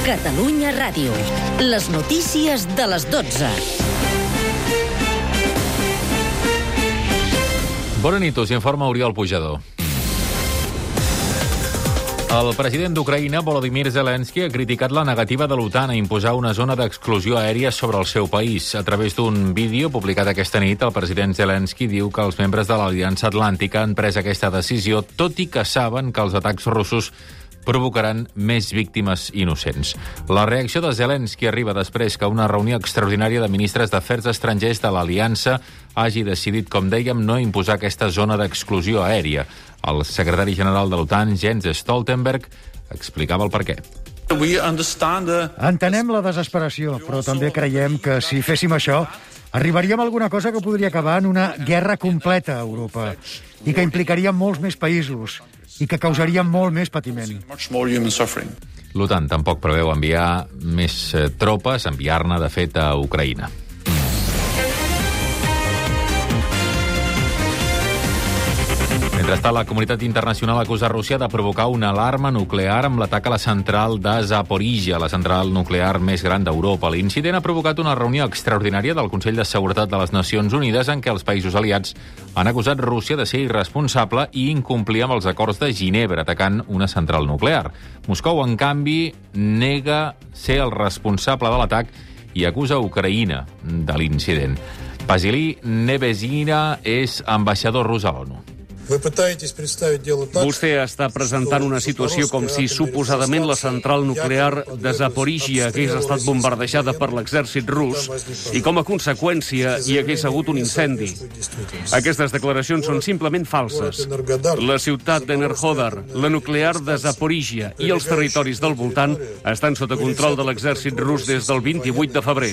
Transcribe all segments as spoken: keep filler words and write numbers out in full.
Catalunya Ràdio. Les notícies de les dotze. Bona nit, us informa Oriol Pujador. El president d'Ucraïna, Volodymyr Zelensky, ha criticat la negativa de l'OTAN a imposar una zona d'exclusió aèria sobre el seu país. A través d'un vídeo publicat aquesta nit, el president Zelensky diu que els membres de l'Aliança Atlàntica han pres aquesta decisió, tot i que saben que els atacs russos provocaran més víctimes innocents. La reacció de Zelensky arriba després que una reunió extraordinària de ministres d'Afers Estrangers de l'Aliança hagi decidit, com dèiem, no imposar aquesta zona d'exclusió aèria. El secretari general de l'OTAN, Jens Stoltenberg, explicava el perquè. Entenem la desesperació, però també creiem que si féssim això, arribaríem a alguna cosa que podria acabar en una guerra completa a Europa i que implicaria molts més països i que causaria molt més patiment. L'OTAN tampoc preveu enviar més tropes, enviar-ne, de fet, a Ucraïna. Mentrestant, la comunitat internacional acusa Rússia de provocar una alarma nuclear amb l'atac a la central de Zaporizhia, la central nuclear més gran d'Europa. L'incident ha provocat una reunió extraordinària del Consell de Seguretat de les Nacions Unides en què els països aliats han acusat Rússia de ser irresponsable i incomplir amb els acords de Ginebra, atacant una central nuclear. Moscou, en canvi, nega ser el responsable de l'atac i acusa Ucraïna de l'incident. Vasily Nebenzina és ambaixador rus a l'ONU. Vostè està presentant una situació com si suposadament la central nuclear de Zaporizhia hagués estat bombardejada per l'exèrcit rus i com a conseqüència hi hagués hagut un incendi. Aquestes declaracions són simplement falses. La ciutat d'Enerhodar, la nuclear de Zaporizhia i els territoris del voltant estan sota control de l'exèrcit rus des del vint-i-vuit de febrer.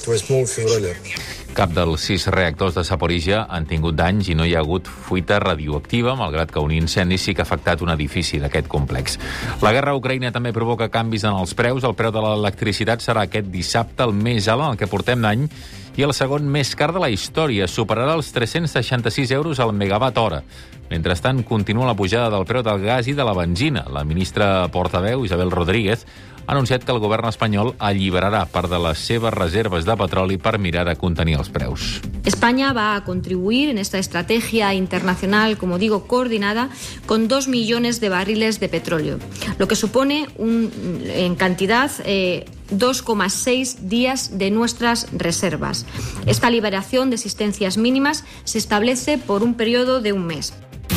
Cap dels sis reactors de Zaporizhia han tingut danys i no hi ha hagut fuita radioactiva, malgrat que un incendi sí que ha afectat un edifici d'aquest complex. La guerra a Ucraïna també provoca canvis en els preus. El preu de l'electricitat serà aquest dissabte el més alt en el que portem d'any i el segon més car de la història. Superarà els tres-cents seixanta-sis euros al megawatt hora. Mentrestant, continua la pujada del preu del gas i de la benzina. La ministra portaveu, Isabel Rodríguez, ha anunciat que el govern espanyol alliberarà part de les seves reserves de petroli per mirar de contenir els preus. España va a contribuir en esta estrategia internacional, como digo, coordinada, con dos millones de barriles de petróleo, lo que supone un, en cantidad eh, dos coma seis días de nuestras reservas. Esta liberación de existencias mínimas se establece por un periodo de un mes.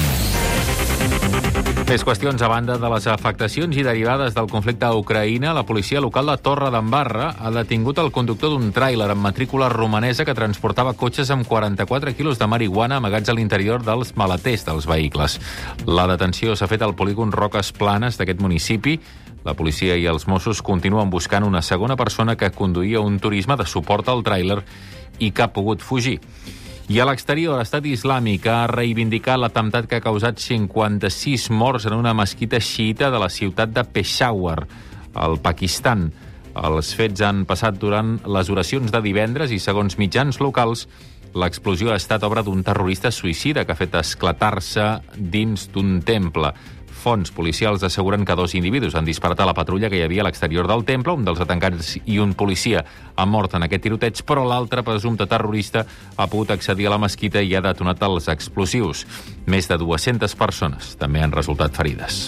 Més qüestions a banda de les afectacions i derivades del conflicte a Ucraïna. La policia local de Torredembarra ha detingut el conductor d'un tràiler amb matrícula romanesa que transportava cotxes amb quaranta-quatre quilos de marihuana amagats a l'interior dels maleters dels vehicles. La detenció s'ha fet al polígon Roques Planes d'aquest municipi. La policia i els Mossos continuen buscant una segona persona que conduïa un turisme de suport al tràiler i que ha pogut fugir. I a l'exterior, l'Estat Islàmic ha reivindicat l'atemptat que ha causat cinquanta-sis morts en una mesquita xiïta de la ciutat de Peshawar, al Pakistan. Els fets han passat durant les oracions de divendres i, segons mitjans locals, l'explosió ha estat obra d'un terrorista suïcida que ha fet esclatar-se dins d'un temple. Fonts policials asseguren que dos individus han disparat a la patrulla que hi havia a l'exterior del temple. Un dels atacants i un policia han mort en aquest tiroteig, però l'altre presumpte terrorista ha pogut accedir a la mesquita i ha detonat els explosius. Més de dues-centes persones també han resultat ferides.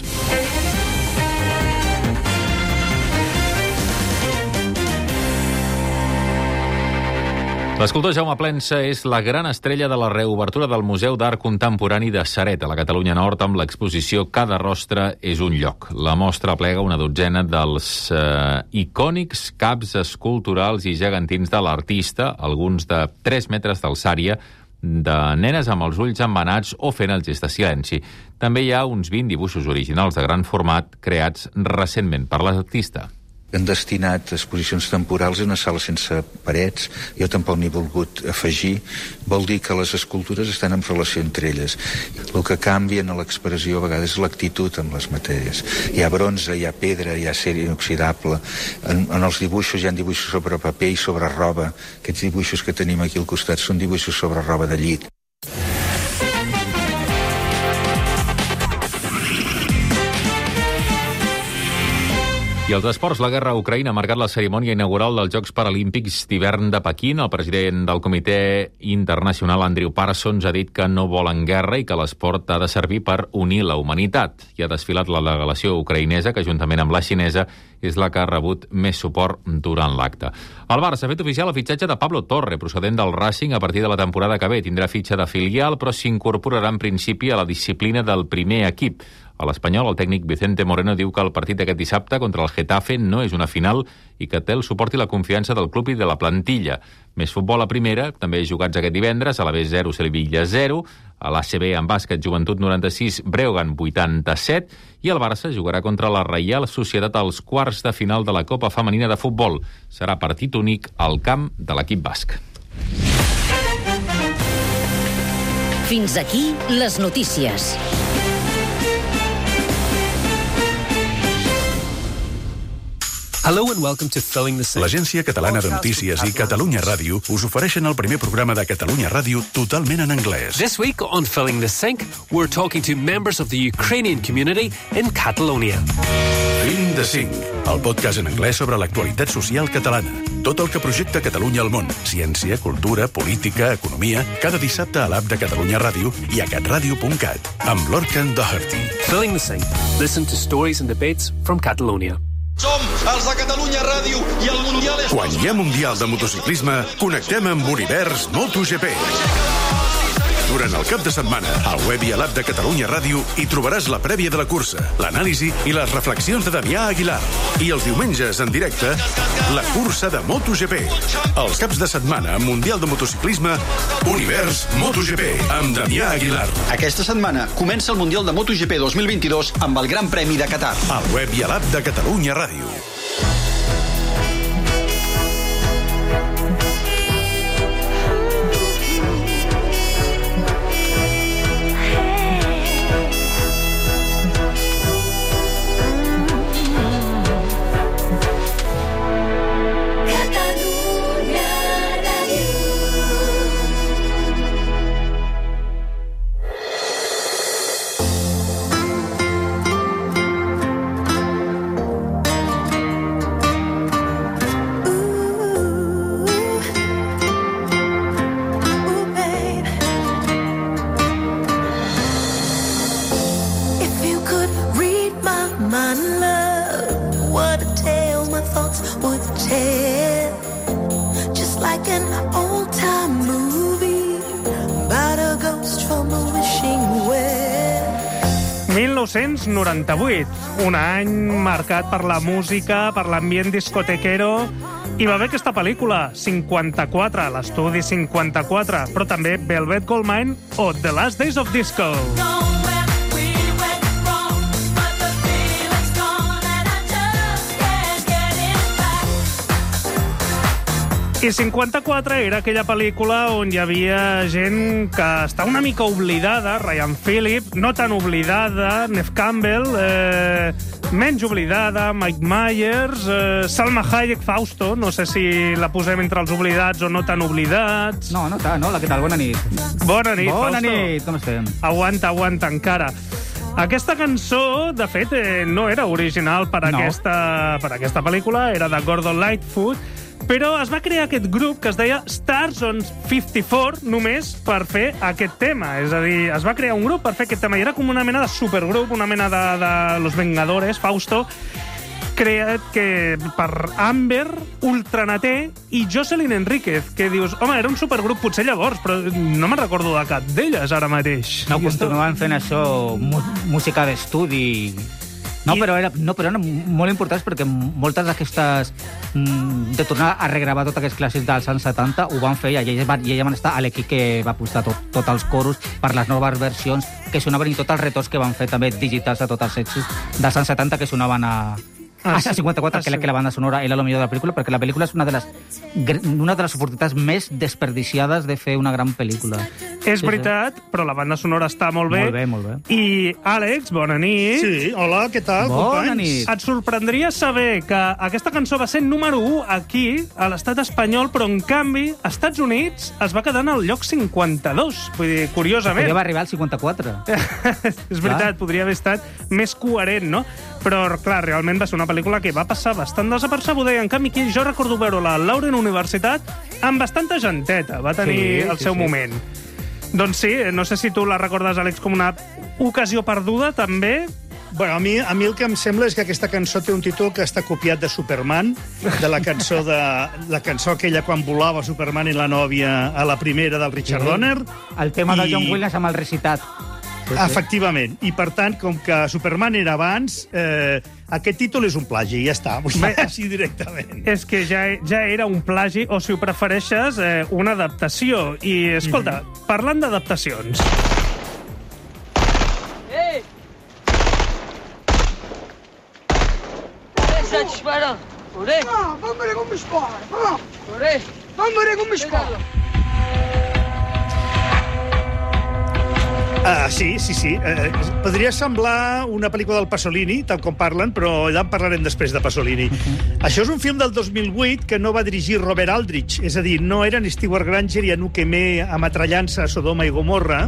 L'escultor Jaume Plensa és la gran estrella de la reobertura del Museu d'Art Contemporani de Ceret, a la Catalunya Nord, amb l'exposició Cada rostre és un lloc. La mostra aplega una dotzena dels eh, icònics caps esculturals i gegantins de l'artista, alguns de tres metres d'alçària, de nenes amb els ulls embenats o fent el gest de silenci. També hi ha uns vint dibuixos originals de gran format creats recentment per l'artista. Han destinat exposicions temporals en una sala sense parets. Jo tampoc n'he volgut afegir. Vol dir que les escultures estan en relació entre elles. El que canvia en l'expressió a vegades és l'actitud amb les matèries. Hi ha bronze, hi ha pedra, hi ha acer inoxidable. En, en els dibuixos hi ha dibuixos sobre paper i sobre roba. Aquests dibuixos que tenim aquí al costat són dibuixos sobre roba de llit. I als esports, la guerra a Ucraïna ha marcat la cerimònia inaugural dels Jocs Paralímpics d'hivern de Pequín. El president del Comitè Internacional, Andrew Parsons, ha dit que no volen guerra i que l'esport ha de servir per unir la humanitat. I ha desfilat la delegació ucraïnesa, que juntament amb la xinesa és la que ha rebut més suport durant l'acte. El Barça ha fet oficial el fitxatge de Pablo Torre, procedent del Racing a partir de la temporada que ve. Tindrà fitxa de filial, però s'incorporarà en principi a la disciplina del primer equip. A l'Espanyol, el tècnic Vicente Moreno diu que el partit d'aquest dissabte contra el Getafe no és una final i que té el suport i la confiança del club i de la plantilla. Més futbol a primera, també jugats aquest divendres, a la B zero, Sevilla zero, a l'A C B en bàsquet, Joventut noranta-sis, Breogán vuitanta-set, i el Barça jugarà contra la Reial Societat als quarts de final de la Copa Femenina de Futbol. Serà partit únic al camp de l'equip basc. Fins aquí les notícies. Hello and welcome to Filling the Sink. L'Agència Catalana de Notícies i Catalunya Ràdio us ofereixen el primer programa de Catalunya Ràdio totalment en anglès. This week on Filling the Sink, we're talking to members of the Ukrainian community in Catalonia. Filling the Sink, el podcast en anglès sobre l'actualitat social catalana. Tot el que projecta Catalunya al món. Ciència, cultura, política, economia. Cada dissabte a l'app de Catalunya Ràdio i a catradio punt cat. Amb Lorcan Doherty. Filling the Sink. Listen to stories and debates from Catalonia. Som els de Catalunya Ràdio i el Mundial és... Quan hi ha Mundial de motociclisme, connectem amb Univers MotoGP. Durant el cap de setmana, al web i a l'app de Catalunya Ràdio hi trobaràs la prèvia de la cursa, l'anàlisi i les reflexions de Damià Aguilar. I els diumenges, en directe, la cursa de MotoGP. Els caps de setmana, Mundial de motociclisme, Univers MotoGP, amb Damià Aguilar. Aquesta setmana comença el Mundial de MotoGP dos mil vint-i-dos amb el Gran Premi de Qatar. Al web i a l'app de Catalunya Ràdio. mil nou-cents noranta-vuit, un any marcat per la música, per l'ambient discotequero, i va haver aquesta pel·lícula, cinquanta-quatre, l'estudi cinquanta-quatre, però també Velvet Goldmine o The Last Days of Disco. I cinquanta-quatre era aquella pel·lícula on hi havia gent que està una mica oblidada, Ryan Phillip, no tan oblidada, Neve Campbell, eh, menys oblidada, Mike Myers, eh, Salma Hayek, Fausto, no sé si la posem entre els oblidats o no tan oblidats. No, no tant, no, la que tal, bona nit. Bona nit, Bona Fausto. nit, com estem? Aguanta, aguanta encara. Aquesta cançó, de fet, eh, no era original per, No. aquesta, per aquesta pel·lícula, era de Gordon Lightfoot, però es va crear aquest grup que es deia Stars on cinquanta-quatre només per fer aquest tema. És a dir, es va crear un grup per fer aquest tema i era com una mena de supergrup, una mena de, de Los Vengadores, Fausto, creat que per Amber, Ultranaté i Jocelyn Enríquez, que dius, home, era un supergrup potser llavors, però no me'n recordo de cap d'elles ara mateix. No, I continuaven fent això, mu música d'estudi. No, I- però, era, no, però eren molt importants perquè moltes d'aquestes... Mm, de tornar a regravar tots aquests clàssics dels anys setanta ho van fer i elles van, i elles van estar a l'equip que va posar tot, tots els coros per les noves versions que sonaven i tots els retocs que van fer també digitals a tots els èxits dels anys setanta que sonaven a... Ah, a sí. cinquanta-quatre, Ah, que, la, sí. que la banda sonora era el millor de la pel·lícula, perquè la pel·lícula és una de les, gr- una de les oportunitats més desperdiciades de fer una gran pel·lícula. És veritat, però la banda sonora està molt bé. Molt bé, molt bé. I, Àlex, bona nit. Sí, hola, què tal, Bona companys? nit. Et sorprendria saber que aquesta cançó va ser número u aquí, a l'estat espanyol, però, en canvi, als Estats Units es va quedar en el lloc cinquanta-dos. Vull dir, curiosament. Podria arribar al cinquanta-quatre. És veritat, Clar. podria haver estat més coherent, no? Però, clar, realment va ser una pel·lícula que va passar bastant desapercebuda i, en canvi, aquí jo recordo veure-la a Lauren Universitat amb bastanta genteta. Va tenir Sí, el sí, seu sí. moment. Doncs sí, no sé si tu la recordes, Àlex, com una ocasió perduda, també. Bueno, a mi, a mi el que em sembla és que aquesta cançó té un títol que està copiat de Superman, de la cançó de la cançó aquella quan volava Superman i la nòvia a la primera del Richard Sí. Donner. El tema de I- John Williams amb el recitat. Efectivament. I, per tant, com que Superman era abans, eh, aquest títol és un plagi, ja està. Vull dir, així directament. És que ja, ja era un plagi, o si ho prefereixes, eh, una adaptació. I, escolta, parlant d'adaptacions... Hey! Saç para. Oraya. Ah, ben böyle gümüş var. Ha. Oraya. Ben böyle gümüş var. Ah, sí, sí, sí. Eh, podria semblar una pel·lícula del Pasolini, tal com parlen, però ja en parlarem després de Pasolini. Uh-huh. Això és un film del dos mil vuit que no va dirigir Robert Aldrich, és a dir, no eren Stewart Granger i Anouk Aimée ametrallant-se a Sodoma i Gomorra,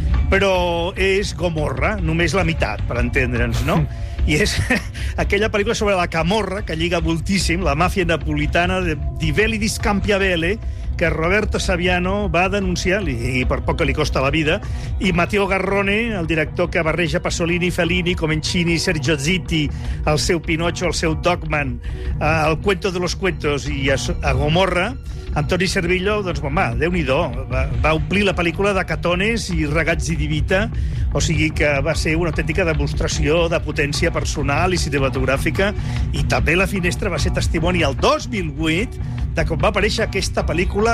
però és Gomorra, només la meitat, per entendre'ns, no? I és aquella pel·lícula sobre la camorra, que lliga moltíssim, la màfia napolitana de Di Veli di Scampiavele, que Roberto Saviano va denunciar, i per poc que li costa la vida, i Matteo Garrone, el director que barreja Pasolini, Fellini, Comencini, Sergio Zitti, el seu Pinocho, el seu Dogman, el Cuento de los Cuentos i a, a Gomorra, Antoni Servillo, doncs, home, Déu-n'hi-do, va, va omplir la pel·lícula de catones i regats i divita, o sigui que va ser una autèntica demostració de potència personal i cinematogràfica, i també La Finestra va ser testimoni el dos mil vuit de com va aparèixer aquesta pel·lícula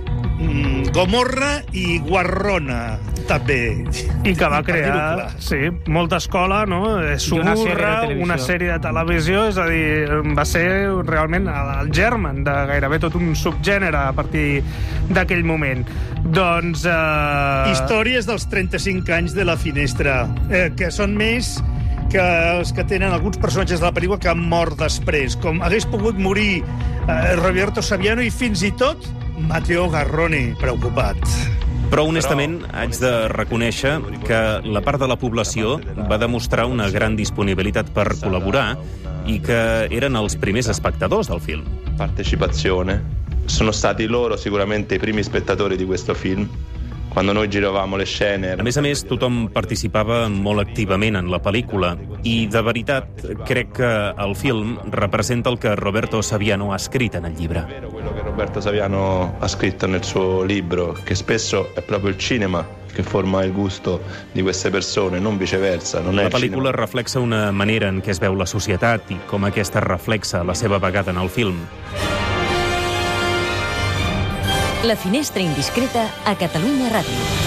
mm, Gomorra i Guarrona, també. I que va Per dir-ho crear, clar. sí, molta escola, no? una sèrie de Sumurra, televisió. una sèrie de televisió, és a dir, va ser realment el germen de gairebé tot un subgènere a partir d'aquell moment. Doncs... Eh... Històries dels trenta-cinc anys de La Finestra, eh, que són més que els que tenen alguns personatges de la pel·lícula que han mort després, com hagués pogut morir eh, Roberto Saviano i fins i tot Matteo Garrone, preocupat. Però, honestament, haig de reconèixer que la part de la població va demostrar una gran disponibilitat per col·laborar i que eren els primers espectadors del film. Partecipazione. Sono stati loro sicuramente i primi spettatori di questo film. Quando noi giravamo le scene... A més a més, tothom participava molt activament en la pel·lícula i, de veritat, crec que el film representa el que Roberto Saviano ha escrit en el llibre. Quello che Roberto Saviano ha scritto nel suo libro, che spesso è proprio il cinema che forma il gusto di queste persone, non viceversa. Non La è il pel·lícula cinema. reflexa una manera en què es veu la societat i com aquesta reflexa la seva vegada en el film. La Finestra Indiscreta a Catalunya Ràdio.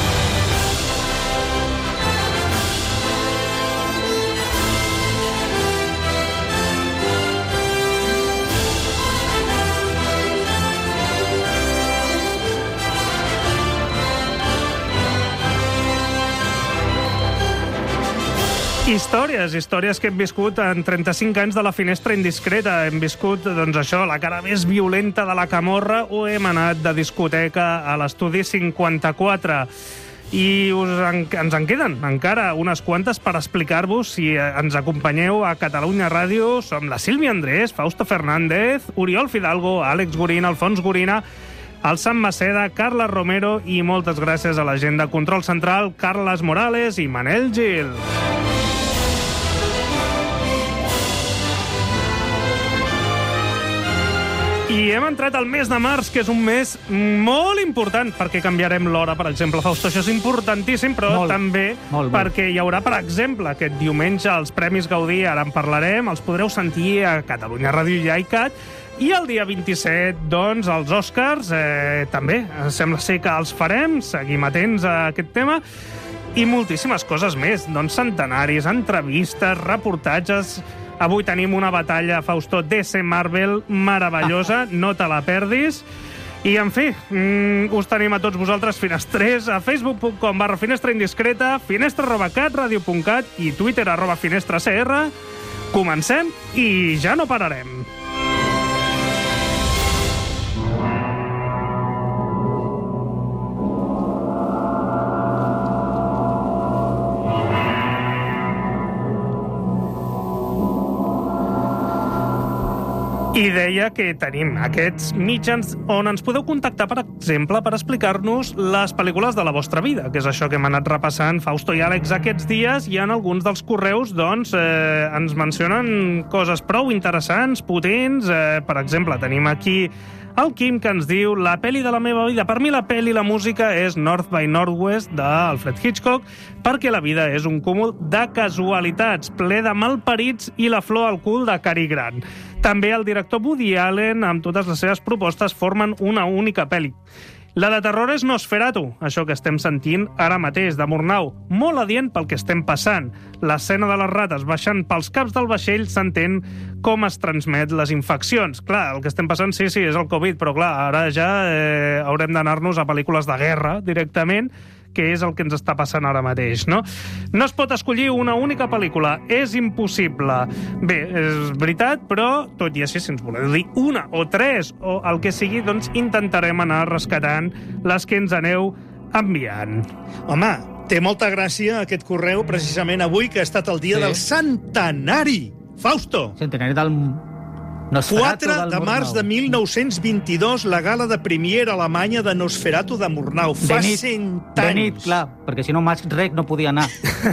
Històries, històries que hem viscut en trenta-cinc anys de La Finestra Indiscreta. Hem viscut, doncs això, la cara més violenta de la camorra o hem anat de discoteca a l'estudi cinquanta-quatre. I us en, ens en queden encara unes quantes per explicar-vos si ens acompanyeu a Catalunya Ràdio. Som la Sílvia Andrés, Fausto Fernández, Oriol Fidalgo, Àlex Gorina, Alfons Gorina, el Sam Maceda, Carles Romero i moltes gràcies a la gent de Control Central, Carles Morales i Manel Gil. I hem entrat al mes de març, que és un mes molt important, perquè canviarem l'hora, per exemple. Fausto, això és importantíssim, però Molt, també molt, molt. perquè hi haurà, per exemple, aquest diumenge els Premis Gaudí, ara en parlarem, els podreu sentir a Catalunya Ràdio i a iCat, i el dia vint-i-set, doncs, els Oscars, eh, també, sembla ser que els farem, seguim atents a aquest tema, i moltíssimes coses més, doncs centenaris, entrevistes, reportatges. Avui tenim una batalla, Fausto, D C Marvel meravellosa, no te la perdis. I, en fi, mm, us tenim a tots vosaltres finestrers a facebook punt com barra finestra indiscreta, finestra arroba catradio punt cat i twitter arroba finestra cr. Comencem i ja no pararem. I deia que tenim aquests mitjans on ens podeu contactar, per exemple, per explicar-nos les pel·lícules de la vostra vida, que és això que hem anat repassant Fausto i Àlex aquests dies, i en alguns dels correus doncs, eh, ens mencionen coses prou interessants, potents. Eh, per exemple, tenim aquí el Quim, que ens diu la pel·li de la meva vida. Per mi la pel·li, la música, és North by Northwest, d'Alfred Hitchcock, perquè la vida és un cúmul de casualitats, ple de malparits i la flor al cul de Cary Grant. També el director Woody Allen, amb totes les seves propostes, formen una única pel·li. La de terror és Nosferatu, això que estem sentint ara mateix, de Murnau, molt adient pel que estem passant. L'escena de les rates baixant pels caps del vaixell s'entén com es transmet les infeccions. Clar, el que estem passant, sí, sí, és el Covid, però clar, ara ja eh, haurem d'anar-nos a pel·lícules de guerra directament, que és el que ens està passant ara mateix, no? No es pot escollir una única pel·lícula, és impossible. Bé, és veritat, però, tot i així, si ens voleu dir una o tres o el que sigui, doncs intentarem anar rescatant les que ens aneu enviant. Home, té molta gràcia aquest correu, precisament avui, que ha estat el dia sí. del centenari. Fausto! Centenari del... quatre de març de mil nou-cents vint-i-dos, la gala de Premiere alemanya de Nosferatu de Murnau. Fa cent anys. De nit, clar, perquè si no Max Rec no podia anar.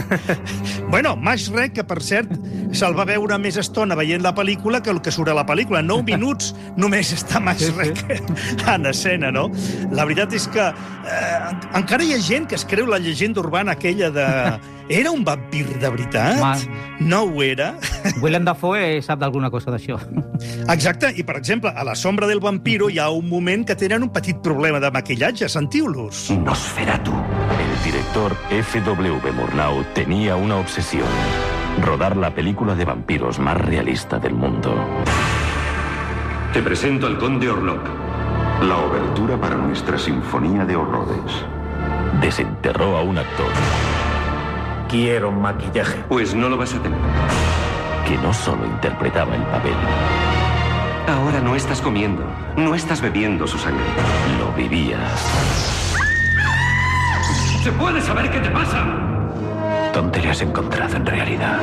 Bueno, Max Rec, que per cert se'l va veure més estona veient la pel·lícula que el que surt a la pel·lícula. Nou minuts només està Max Rec en escena, no? La veritat és que eh, encara hi ha gent que es creu la llegenda urbana aquella de... Era un vampir de veritat? Ma... No ho era? Willem Dafoe sap d'alguna cosa d'això. Exacte, i per exemple, a La sombra del vampiro hi ha un moment que tenen un petit problema de maquillatge. Sentiu-los. Nosferatu. El director F W Murnau tenía una obsesión: rodar la película de vampiros más realista del mundo. Te presento al Conde Orlok. La obertura para nuestra sinfonía de horrores. Desenterró a un actor. Quiero maquillaje. Pues no lo vas a tener. Que no solo interpretaba el papel. Ahora no estás comiendo, no estás bebiendo su sangre. Lo vivías. ¿Se puede saber qué te pasa? ¿Dónde le has encontrado en realidad?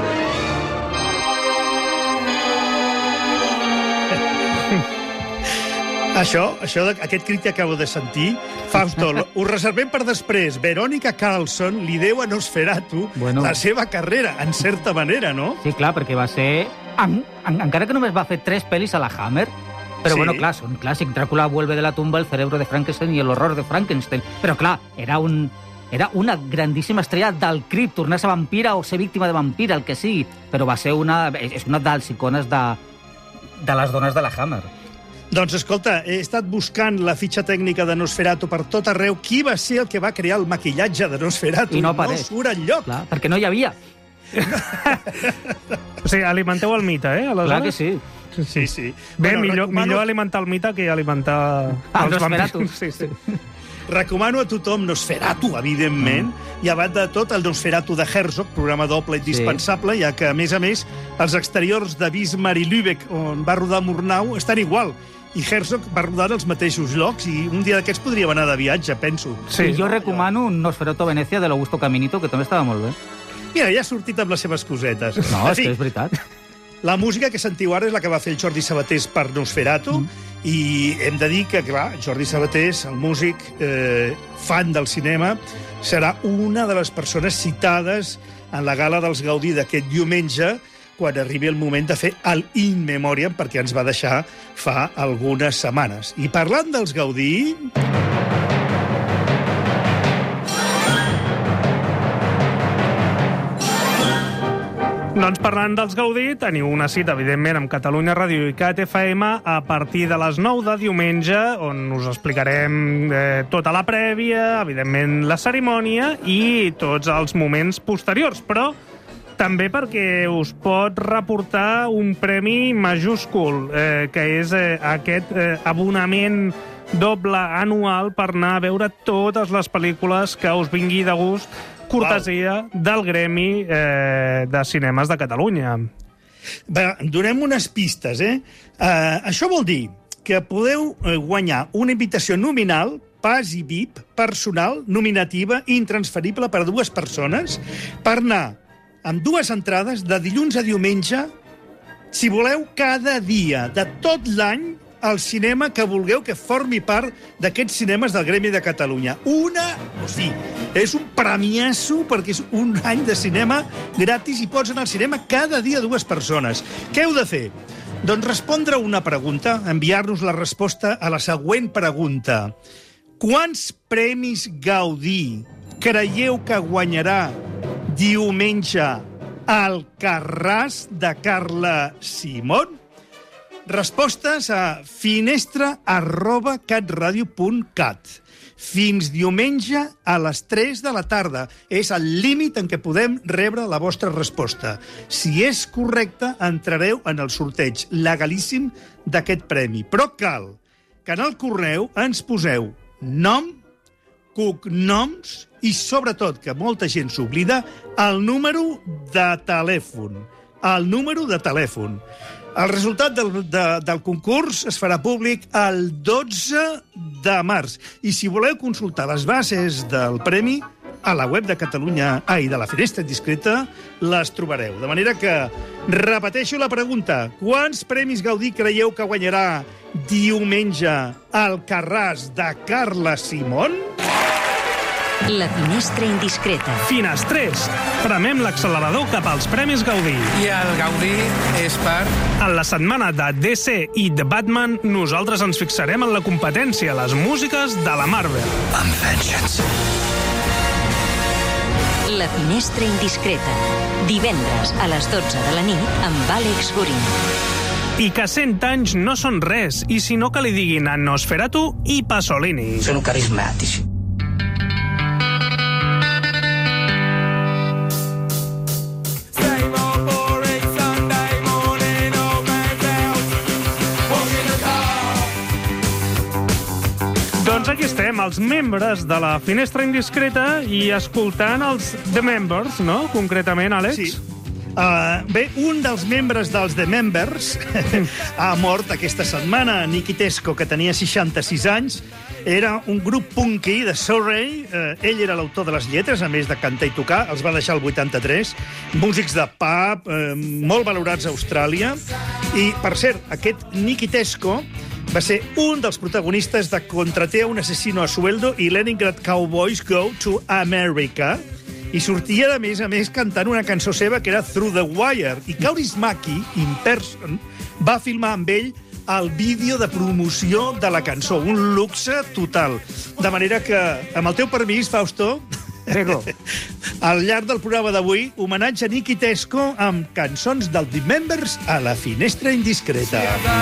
Això, això, aquest crit que acabo de sentir, Fausto, ho reservem per després. Verónica Carlson li deu a Nosferatu bueno. la seva carrera, en certa manera, no? Sí, clar, perquè va ser... En, en, encara que només va fer tres pel·lis a la Hammer, però, sí. bueno, clar, són clàssic. Dràcula vuelve de la tumba, El cerebro de Frankenstein i El horror de Frankenstein. Però, clar, era un... Era una grandíssima estrella del crit, tornar-se vampira o ser víctima de vampira, el que sigui. Però va ser una... És una de les icones de, de les dones de la Hammer. Doncs escolta, he estat buscant la fitxa tècnica de Nosferatu per tot arreu. Qui va ser el que va crear el maquillatge de Nosferatu? I no apareix. No surt enlloc. Clar, perquè no hi havia. O sigui, alimenteu el mite, eh? Aleshores? Clar que sí. Sí, sí. Bé, bueno, millor, recomano... millor alimentar el mite que alimentar ah, els Nosferatu. Sí, sí. Recomano a tothom Nosferatu, evidentment, mm. i a banda de tot el Nosferatu de Herzog, programa doble indispensable, sí. ja que, a més a més, els exteriors de Wismar i Lübeck, on va rodar Murnau, estan igual. I Herzog va rodar als mateixos llocs i un dia d'aquests podríem anar de viatge, penso. Sí, sí jo recomano un Nosferatu a Venècia de l'Augusto Caminito, que també estava molt bé. Mira, ja ha sortit amb les seves cosetes. No, és que és veritat. La música que sentiu ara és la que va fer el Jordi Sabatés per Nosferatu, mm. i hem de dir que, clar, Jordi Sabatés, el músic, eh, fan del cinema, serà una de les persones citades en la gala dels Gaudí d'aquest diumenge, quan arribi el moment de fer el In Memoriam, perquè ens va deixar fa algunes setmanes. I parlant dels Gaudí... Doncs parlant dels Gaudí, teniu una cita, evidentment, amb Catalunya Ràdio i Cat F M a partir de les nou de diumenge, on us explicarem eh, tota la prèvia, evidentment la cerimònia i tots els moments posteriors. Però també perquè us pot reportar un premi majúscul, eh, que és eh, aquest eh, abonament doble anual per anar a veure totes les pel·lícules que us vingui de gust, cortesia wow. del Gremi eh, de Cinemes de Catalunya. Va, donem unes pistes, eh? Uh, això vol dir que podeu guanyar una invitació nominal, pas i V I P, personal, nominativa i intransferible per a dues persones, per anar amb dues entrades de dilluns a diumenge, si voleu, cada dia de tot l'any, al cinema que vulgueu que formi part d'aquests cinemes del Gremi de Catalunya. Una, o sigui, és un premiasso perquè és un any de cinema gratis i pots anar al cinema cada dia dues persones. Què heu de fer? Doncs respondre una pregunta, enviar-nos la resposta a la següent pregunta. Quants premis Gaudí creieu que guanyarà diumenge Alcarràs de Carla Simón? Respostes a finestra arroba catradio punt cat. Fins diumenge a les tres de la tarda. És el límit en què podem rebre la vostra resposta. Si és correcte, entrareu en el sorteig legalíssim d'aquest premi. Però cal que en el correu ens poseu nom, cognoms i, sobretot, que molta gent s'oblida, el número de telèfon. El número de telèfon. El resultat del, de, del concurs es farà públic el dotze de març. I si voleu consultar les bases del premi, a la web de Catalunya, ai, de la Finestra Indiscreta, les trobareu. De manera que repeteixo la pregunta. Quants premis Gaudí creieu que guanyarà diumenge Alcarràs de Carla Simón? La Finestra Indiscreta. Finestrers. Premem l'accelerador cap als Premis Gaudí. I el Gaudí és per... En la setmana de D C i The Batman, nosaltres ens fixarem en la competència, les músiques de la Marvel. Amb vengeance. La Finestra Indiscreta. Divendres a les dotze de la nit amb Àlex Gorín. I que cent anys no són res, i si no que li diguin a Nosferatu i Pasolini. Sono carismatici. Doncs aquí estem, els membres de la Finestra Indiscreta i escoltant els The Members, no? Concretament, Àlex? Sí. Uh, bé, un dels membres dels The Members ha mort aquesta setmana. Nicky Tesco, que tenia seixanta-sis anys, era un grup punky de Surrey. Uh, ell era l'autor de les lletres, a més de cantar i tocar. Els va deixar el vuitanta-tres. Músics de pub, uh, molt valorats a Austràlia. I, per cert, aquest Nicky Tesco va ser un dels protagonistes de Contraté a un asesino a sueldo i Leningrad Cowboys Go to America, i sortia, de més a més, cantant una cançó seva que era Through the Wire. I Kaurismäki, in person, va filmar amb ell el vídeo de promoció de la cançó. Un luxe total. De manera que, amb el teu permís, Fausto, al llarg del programa d'avui, homenatge a Nicky Tesco amb cançons del The Members a la Finestra Indiscreta.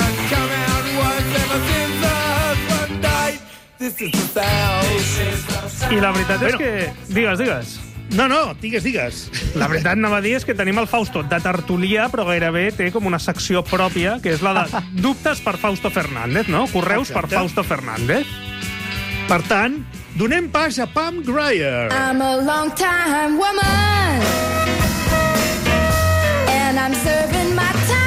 I la veritat és que... Digues, digues. No, no, digues, digues. La veritat, anava a dir, és que tenim el Fausto de tertulià, però gairebé té com una secció pròpia, que és la de dubtes per Fausto Fernández, no? Correus per Fausto Fernández. Per tant, donem pas a Pam Grier. I'm a long time woman and I'm serving my time.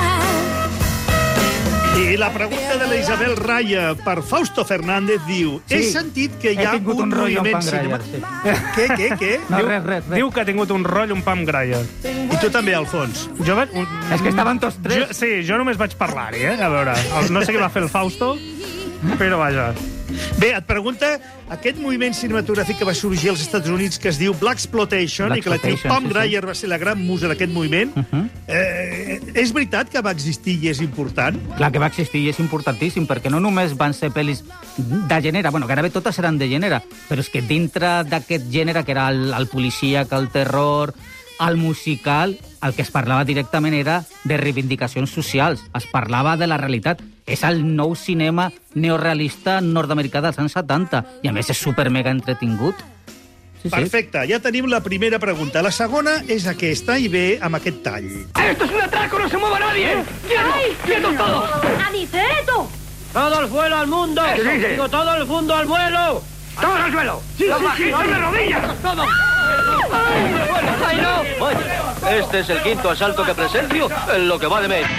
I la pregunta de la Isabel Raya per Fausto Fernández diu: he Sí, sentit que hi he ha tingut un un rotllo amb moviment Pam Grier, cinema... sí. Què, què, què? No, diu, res, res, res. diu que ha tingut un rotllo amb Pam Grier. I tu també, Alfons. Jo vaig... És que estaven tots tres. Jo, sí, jo només vaig parlar-hi, eh? A veure, el, no sé què va fer el Fausto, però vaja. Bé, et pregunta aquest moviment cinematogràfic que va sorgir als Estats Units que es diu Blaxploitation i que l'actriu Pam sí, sí. Grier va ser la gran musa d'aquest moviment. Uh -huh. eh, és veritat que va existir i és important? Clar que va existir i és importantíssim, perquè no només van ser pel·lis de gènere, bueno, gairebé totes eren de gènere, però és que dintre d'aquest gènere, que era el, el policíac, el terror, el musical, el que es parlava directament era de reivindicacions socials, es parlava de la realitat. És el nou cinema neorealista nord-americà dels anys setanta, i a més és super mega entretingut. sí. Perfecte, ja tenim la primera pregunta. La segona és aquesta i ve amb aquest tall. ¡Esto es un atraco! ¡No se mueva nadie! ¡Quietos! ¡Quietos todos! ¡Aniceto! ¡Todo al suelo al mundo! ¿Qué dice? ¡Digo, todo el mundo al vuelo! ¡Todos al suelo! ¡Sí, ¡Los sí, sí! bajitos de rodillas! ¡Todo! ¡Ay, no! Vaya, este es el quinto asalto que presencio en lo que va de mes.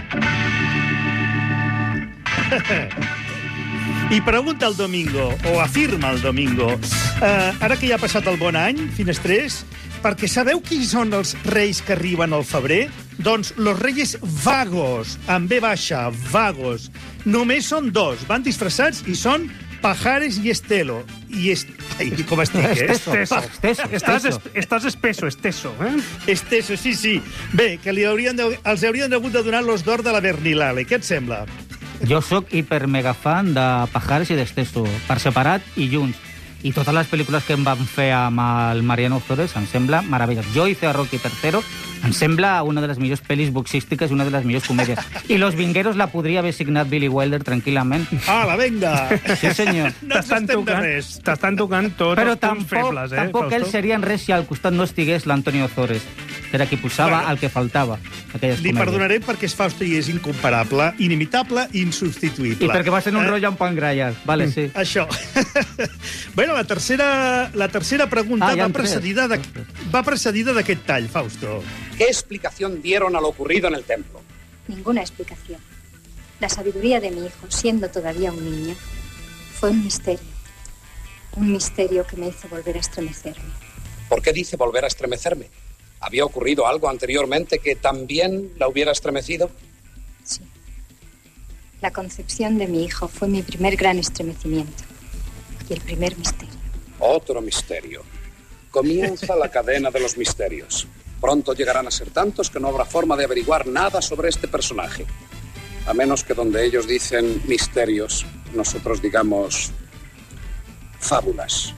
I pregunta el Domingo, o afirma el Domingo, eh, ara que ja ha passat el bon any, finestrers, perquè sabeu qui són els reis que arriben al febrer? Doncs los reyes vagos, amb B baixa, vagos. Només són dos, van disfressats i són Pajares i Estelo. I est... Ai, com estic, eh? Esteso. Esteso. Estàs, es, estàs espeso, esteso, eh? Esteso, sí, sí. Bé, que li haurien de, els haurien hagut de donar l'os d'or de la Berlinale. Què et sembla? Jo sóc hiper-megafan de Pajares i d'Esteso, per separat i junts. I totes les pel·lícules que em van fer amb el Mariano Ozores em sembla meravellós. Jo hice a Rocky tercero, em sembla una de les millors pel·lis boxístiques i una de les millors comèdies. I Los Vingueros la podria haver signat Billy Wilder tranquil·lament. Ala, venga! Sí, senyor. No ens estem de res. T'estan tocant tots Però els punts tampoc, febles, eh, tampoc Fausto? ells serien res si al costat no estigués l'Antonio Ozores, que era qui posava Bueno. el que faltava. Aquelles Li comèdies. perdonarem perquè és Fausto i és incomparable, inimitable, insubstituïble. I perquè va ser un Eh? rotllo amb Pangraias. Vale, sí. Això. Bueno, la tercera, la tercera pregunta Ah, ja va en tres. precedida de, va precedida d'aquest tall, Fausto. ¿Qué explicación dieron a lo ocurrido en el templo? Ninguna explicación. La sabiduría de mi hijo, siendo todavía un niño, fue un misterio. Un misterio que me hizo volver a estremecerme. ¿Por qué dice volver a estremecerme? ¿Había ocurrido algo anteriormente que también la hubiera estremecido? Sí. La concepción de mi hijo fue mi primer gran estremecimiento. Y el primer misterio. Otro misterio. Comienza la cadena de los misterios. Pronto llegarán a ser tantos que no habrá forma de averiguar nada sobre este personaje. A menos que donde ellos dicen misterios, nosotros digamos fábulas.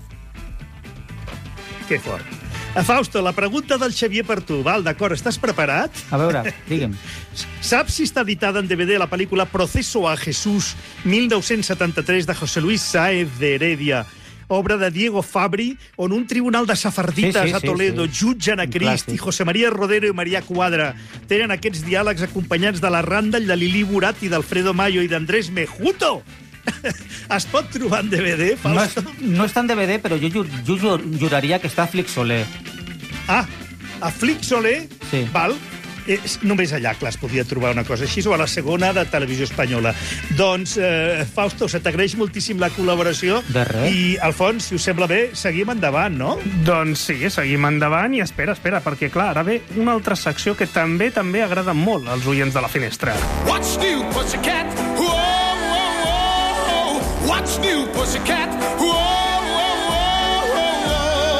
Que fort. A Fausto, la pregunta del Xavier per tu. Val, d'acord, estàs preparat? A veure, digue'm. Saps si està editada en D V D la pel·lícula Proceso a Jesús, mil nou-cents setanta-tres, de José Luis Sáez de Heredia, obra de Diego Fabri, on un tribunal de safardites Sí, sí, a Toledo sí, sí. jutgen a Un Crist clàssic. i José María Rodero i María Cuadra tenen aquests diàlegs acompanyats de la Randall, de Lili Burat i d'Alfredo Mayo i d'Andrés Mejuto? Es pot trobar en D V D, No, és, Fausto? no està en D V D, però jo, jur, jo jur, juraria que està a Flixolé. Ah, a Flixolé, Sí. val? És, només allà, clar, es podia trobar una cosa així, o a la segona de Televisió Espanyola. Doncs, eh, Fausto, se t'agraeix moltíssim la col·laboració. De res. I, Alfons, si us sembla bé, seguim endavant, no? Doncs sí, seguim endavant i espera, espera, perquè clar, ara ve una altra secció que també també agrada molt als oients de la Finestra. What's new, pussycat? Whoa, whoa, whoa. What's new, pussycat? Whoa, whoa, whoa,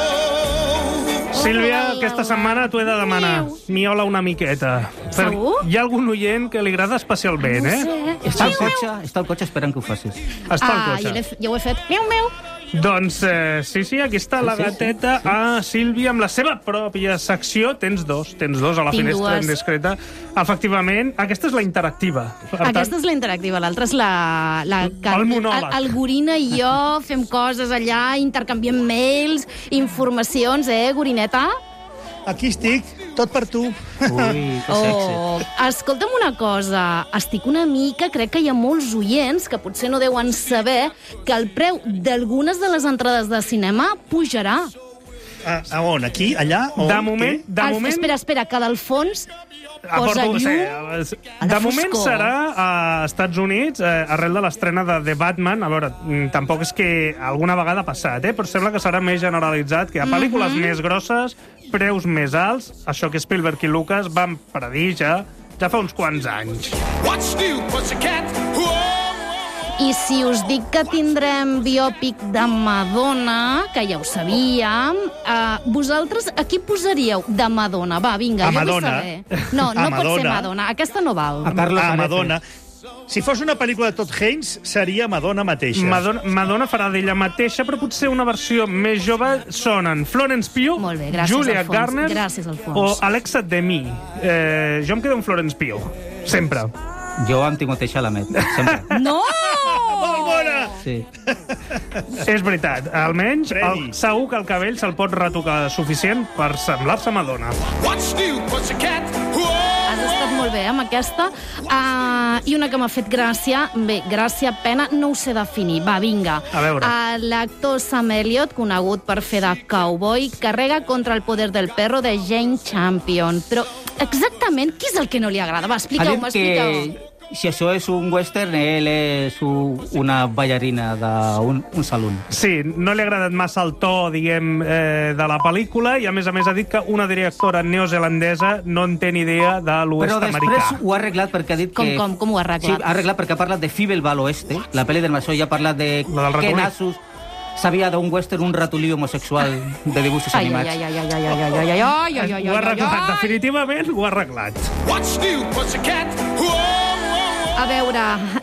whoa. Sílvia, aquesta setmana t'ho he de demanar. Miola una miqueta. Per- Segur? Hi ha algun oient que li agrada especialment, No eh? sé. Està al cotxe, està al cotxe esperant que ho facis. Està al Ah, cotxe. ja, l'he- ja ho he fet. Meu, meu. Doncs eh, sí, sí, aquí està la Sí, sí, gateta a Sílvia amb la seva pròpia secció. Tens dos, tens dos a la Tinc finestra dues. indiscreta. Efectivament, aquesta és la interactiva. Per tant, Aquesta és la interactiva, l'altra és la... la que El monòleg. El, el Gorina i jo fem coses allà, intercanviem mails, informacions, eh, Gorineta? Aquí estic, tot per tu. Ui, que sexy. Oh, escolta'm una cosa, estic una mica, crec que hi ha molts oients que potser no deuen saber que el preu d'algunes de les entrades de cinema pujarà. A, a on? Aquí? Allà? On? de moment, de Al- moment... Espera, espera, que del fons Ah, posa porto- llum... sí, a de la moment foscor. serà a Estats Units, eh, arrel de l'estrena de The Batman. A veure, mm, tampoc és que alguna vegada ha passat, eh? Però sembla que serà més generalitzat, que hi ha pel·lícules Mhm. més grosses, preus més alts, això que Spielberg i Lucas van predir ja, ja fa uns quants anys. What's new, pussycat? Whoa. I si us dic que tindrem biòpic de Madonna, que ja ho sabíem, eh, vosaltres a qui posaríeu de Madonna? Va, vinga, A jo vull Madonna. saber. No, no A pot ser Madonna. Madonna. Aquesta no val. A Carlos a Areces. Madonna. Si fos una pel·lícula de Todd Haynes, seria Madonna mateixa. Madonna, Madonna farà d'ella mateixa, però potser una versió més jove. Sonen Florence Pugh, Molt bé, gràcies, Julia Alfons. Garner Gràcies, Alfons. o Alexa Demi. Eh, jo em quedo amb Florence Pugh, sempre. Jo amb Timothée Chalamet, sempre. No! Molt bona! Sí. És veritat, almenys el, segur que el cabell se'l pot retocar suficient per semblar-se a Madonna. What's new, pussycat? Has estat molt bé, amb aquesta. Uh, I una que m'ha fet gràcia, bé, gràcia, pena, no ho sé definir. Va, vinga. A veure. Uh, L'actor Sam Elliott, conegut per fer de cowboy, carrega contra el poder del perro de Jane Champion. Però exactament què és el que no li agrada? Va, expliqueu-me, expliqueu-me. Si això és un western, ell és un, una ballarina d'un un salón. Sí, no li ha agradat massa el to, diguem, eh, de la pel·lícula, i a més a més ha dit que una directora neozelandesa no en té ni idea de l'oest americà. Però després ho ha arreglat perquè ha dit com, que... Com, com ho ha arreglat? Sí, ha arreglat perquè ha parlat de Fievel va a l'oeste, la pel·li del Masó, i ha parlat de que Nassus sabia d'un western un ratolí homosexual de dibuixos ai, animats. Ai, ai, ai, ai, ai, ai, ai, ai, ai, ai, ai, ho ha arreglat, ai, ai. definitivament ho ha arreglat. What's new, pussycat? A veure,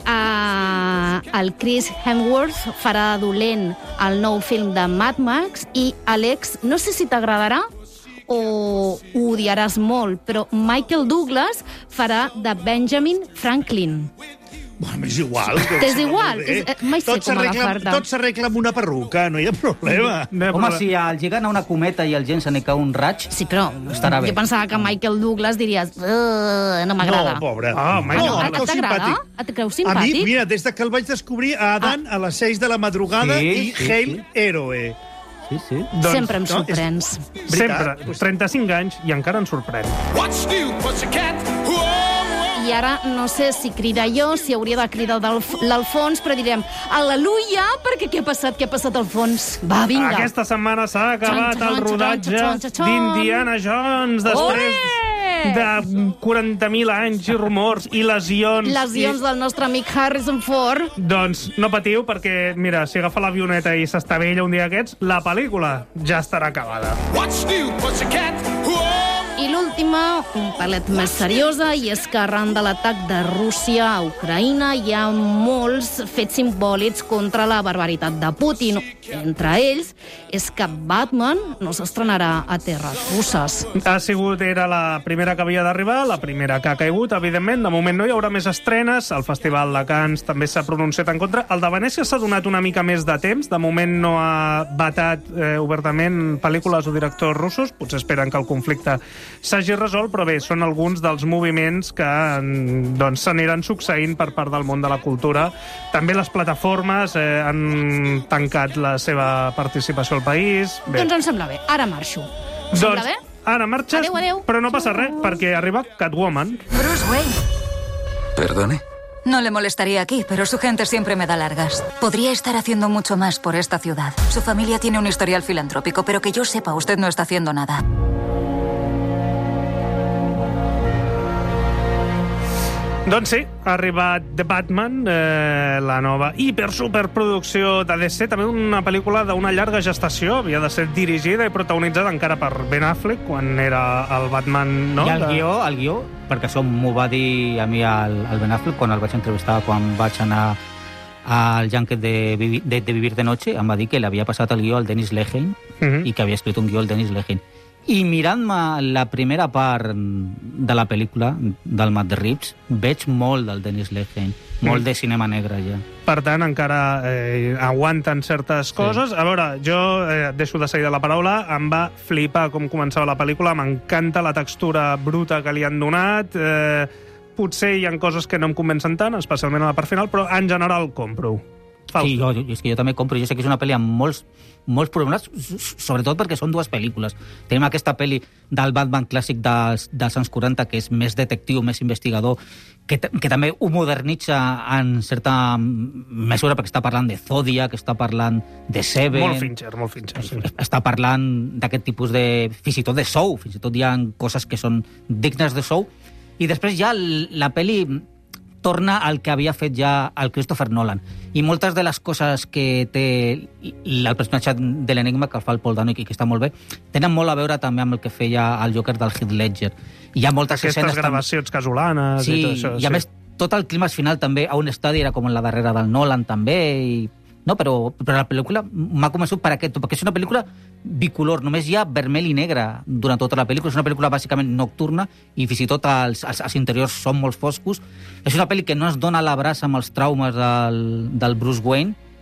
uh, el Chris Hemsworth farà dolent el nou film de Mad Max i, Àlex, no sé si t'agradarà o ho odiaràs molt, però Michael Douglas farà de Benjamin Franklin. Bueno, és igual. És igual. És, mai sé com agafar-te. Tot s'arregla amb una perruca, no hi ha problema. No, home, si al gegant a una cometa i al gent se n'hi cau un raig, sí, però estarà bé. Jo pensava que Michael Douglas diries no m'agrada. No, pobre. Ah, no, no, no t'agrada? Et creus simpàtic? A mi, mira, des que el vaig descobrir a Adan ah. a les seis de la madrugada sí, i sí, Hail sí. Héroe. Sí, sí. Doncs, sempre em sorprens. No, és... Sempre. trenta-cinc anys i encara em sorprèn. What's new, pussycat? I ara no sé si cridar jo, si hauria de cridar l'Alfons, però direm al·leluia, perquè què ha passat? Què ha passat, Alfons? Va, vinga. Aquesta setmana s'ha acabat el rodatge d'Indiana Jones, després de quaranta mil anys i rumors i lesions. Lesions del nostre amic Harrison Ford. Doncs no patiu, perquè, mira, si agafa l'avioneta i s'estavella un dia d'aquests, la pel·lícula ja estarà acabada. What's new, pussycat? I l'última, un palet més seriosa, i és que arran de l'atac de Rússia a Ucraïna hi ha molts fets simbòlics contra la barbaritat de Putin. Entre ells és que Batman no s'estrenarà a terres russes. Ha sigut, era la primera que havia d'arribar, la primera que ha caigut, evidentment. De moment no hi haurà més estrenes. El Festival de Cannes també s'ha pronunciat en contra. El de Venècia s'ha donat una mica més de temps. De moment no ha vetat eh, obertament pel·lícules o directors russos. Potser esperen que el conflicte s'hagi resolt, però bé, són alguns dels moviments que doncs, s'aniran succeint per part del món de la cultura. També les plataformes eh, han tancat la seva participació al país. Bé. Doncs em sembla bé. Ara marxo. Em doncs, sembla bé? Ara marxes, adeu, adeu. Però no passa res, perquè arriba Catwoman. Bruce Wayne. ¿Perdone? No le molestaría aquí, pero su gente siempre me da largas. Podría estar haciendo mucho más por esta ciudad. Su familia tiene un historial filantrópico, pero que yo sepa, usted no está haciendo nada. Doncs sí, ha arribat The Batman, eh, la nova hiper-superproducció de D C, també una pel·lícula d'una llarga gestació, havia de ser dirigida i protagonitzada encara per Ben Affleck, quan era el Batman... No? I el de... guió, el guió, perquè això m'ho va dir a mi el, el Ben Affleck quan el vaig entrevistar, quan vaig anar al Junket de, de, de Vivir de Noche, em va dir que l'havia passat el guió al Dennis Lehane uh-huh. i que havia escrit un guió al Dennis Lehane. I mirant-me la primera part de la pel·lícula, del Matt Reeves, veig molt del Dennis Lehane, molt mm. de cinema negre, ja. Per tant, encara eh, aguanten certes coses. Sí. A veure, jo eh, deixo de seguida la paraula, em va flipar com començava la pel·lícula, m'encanta la textura bruta que li han donat, eh, potser hi ha coses que no em convencen tant, especialment a la part final, però en general compro. Fausto. Sí, jo, jo, és que jo també compro. Jo sé que és una pel·li amb molts, molts problemes, sobretot perquè són dues pel·lícules. Tenim aquesta pel·li del Batman clàssic dels, dels anys quaranta, que és més detectiu, més investigador, que, que també ho modernitza en certa mesura, perquè està parlant de Zodiac, que està parlant de Seven... Molt Fincher, molt Fincher, sí. Està parlant d'aquest tipus de... fins i tot de Saw, fins i tot hi ha coses que són dignes de Saw. I després ja la pel·li torna al que havia fet ja el Christopher Nolan. I moltes de les coses que té el personatge de l'Enigma, que el fa el Paul Dano i que està molt bé, tenen molt a veure també amb el que feia el Joker del Heath Ledger. I hi ha moltes Aquestes escenes... gravacions tam... casolanes sí, i tot això. I a sí. més, tot el clima final també a un estadi era com en la darrera del Nolan també, i... No, però, però la pel·lícula m'ha convençut per aquest, perquè és una pel·lícula bicolor, només hi ha vermell i negre durant tota la pel·lícula, és una pel·lícula bàsicament nocturna i fins i tot els, els, els interiors són molt foscos. És una pel·li que no es dona l'abraç amb els traumes del, del Bruce Wayne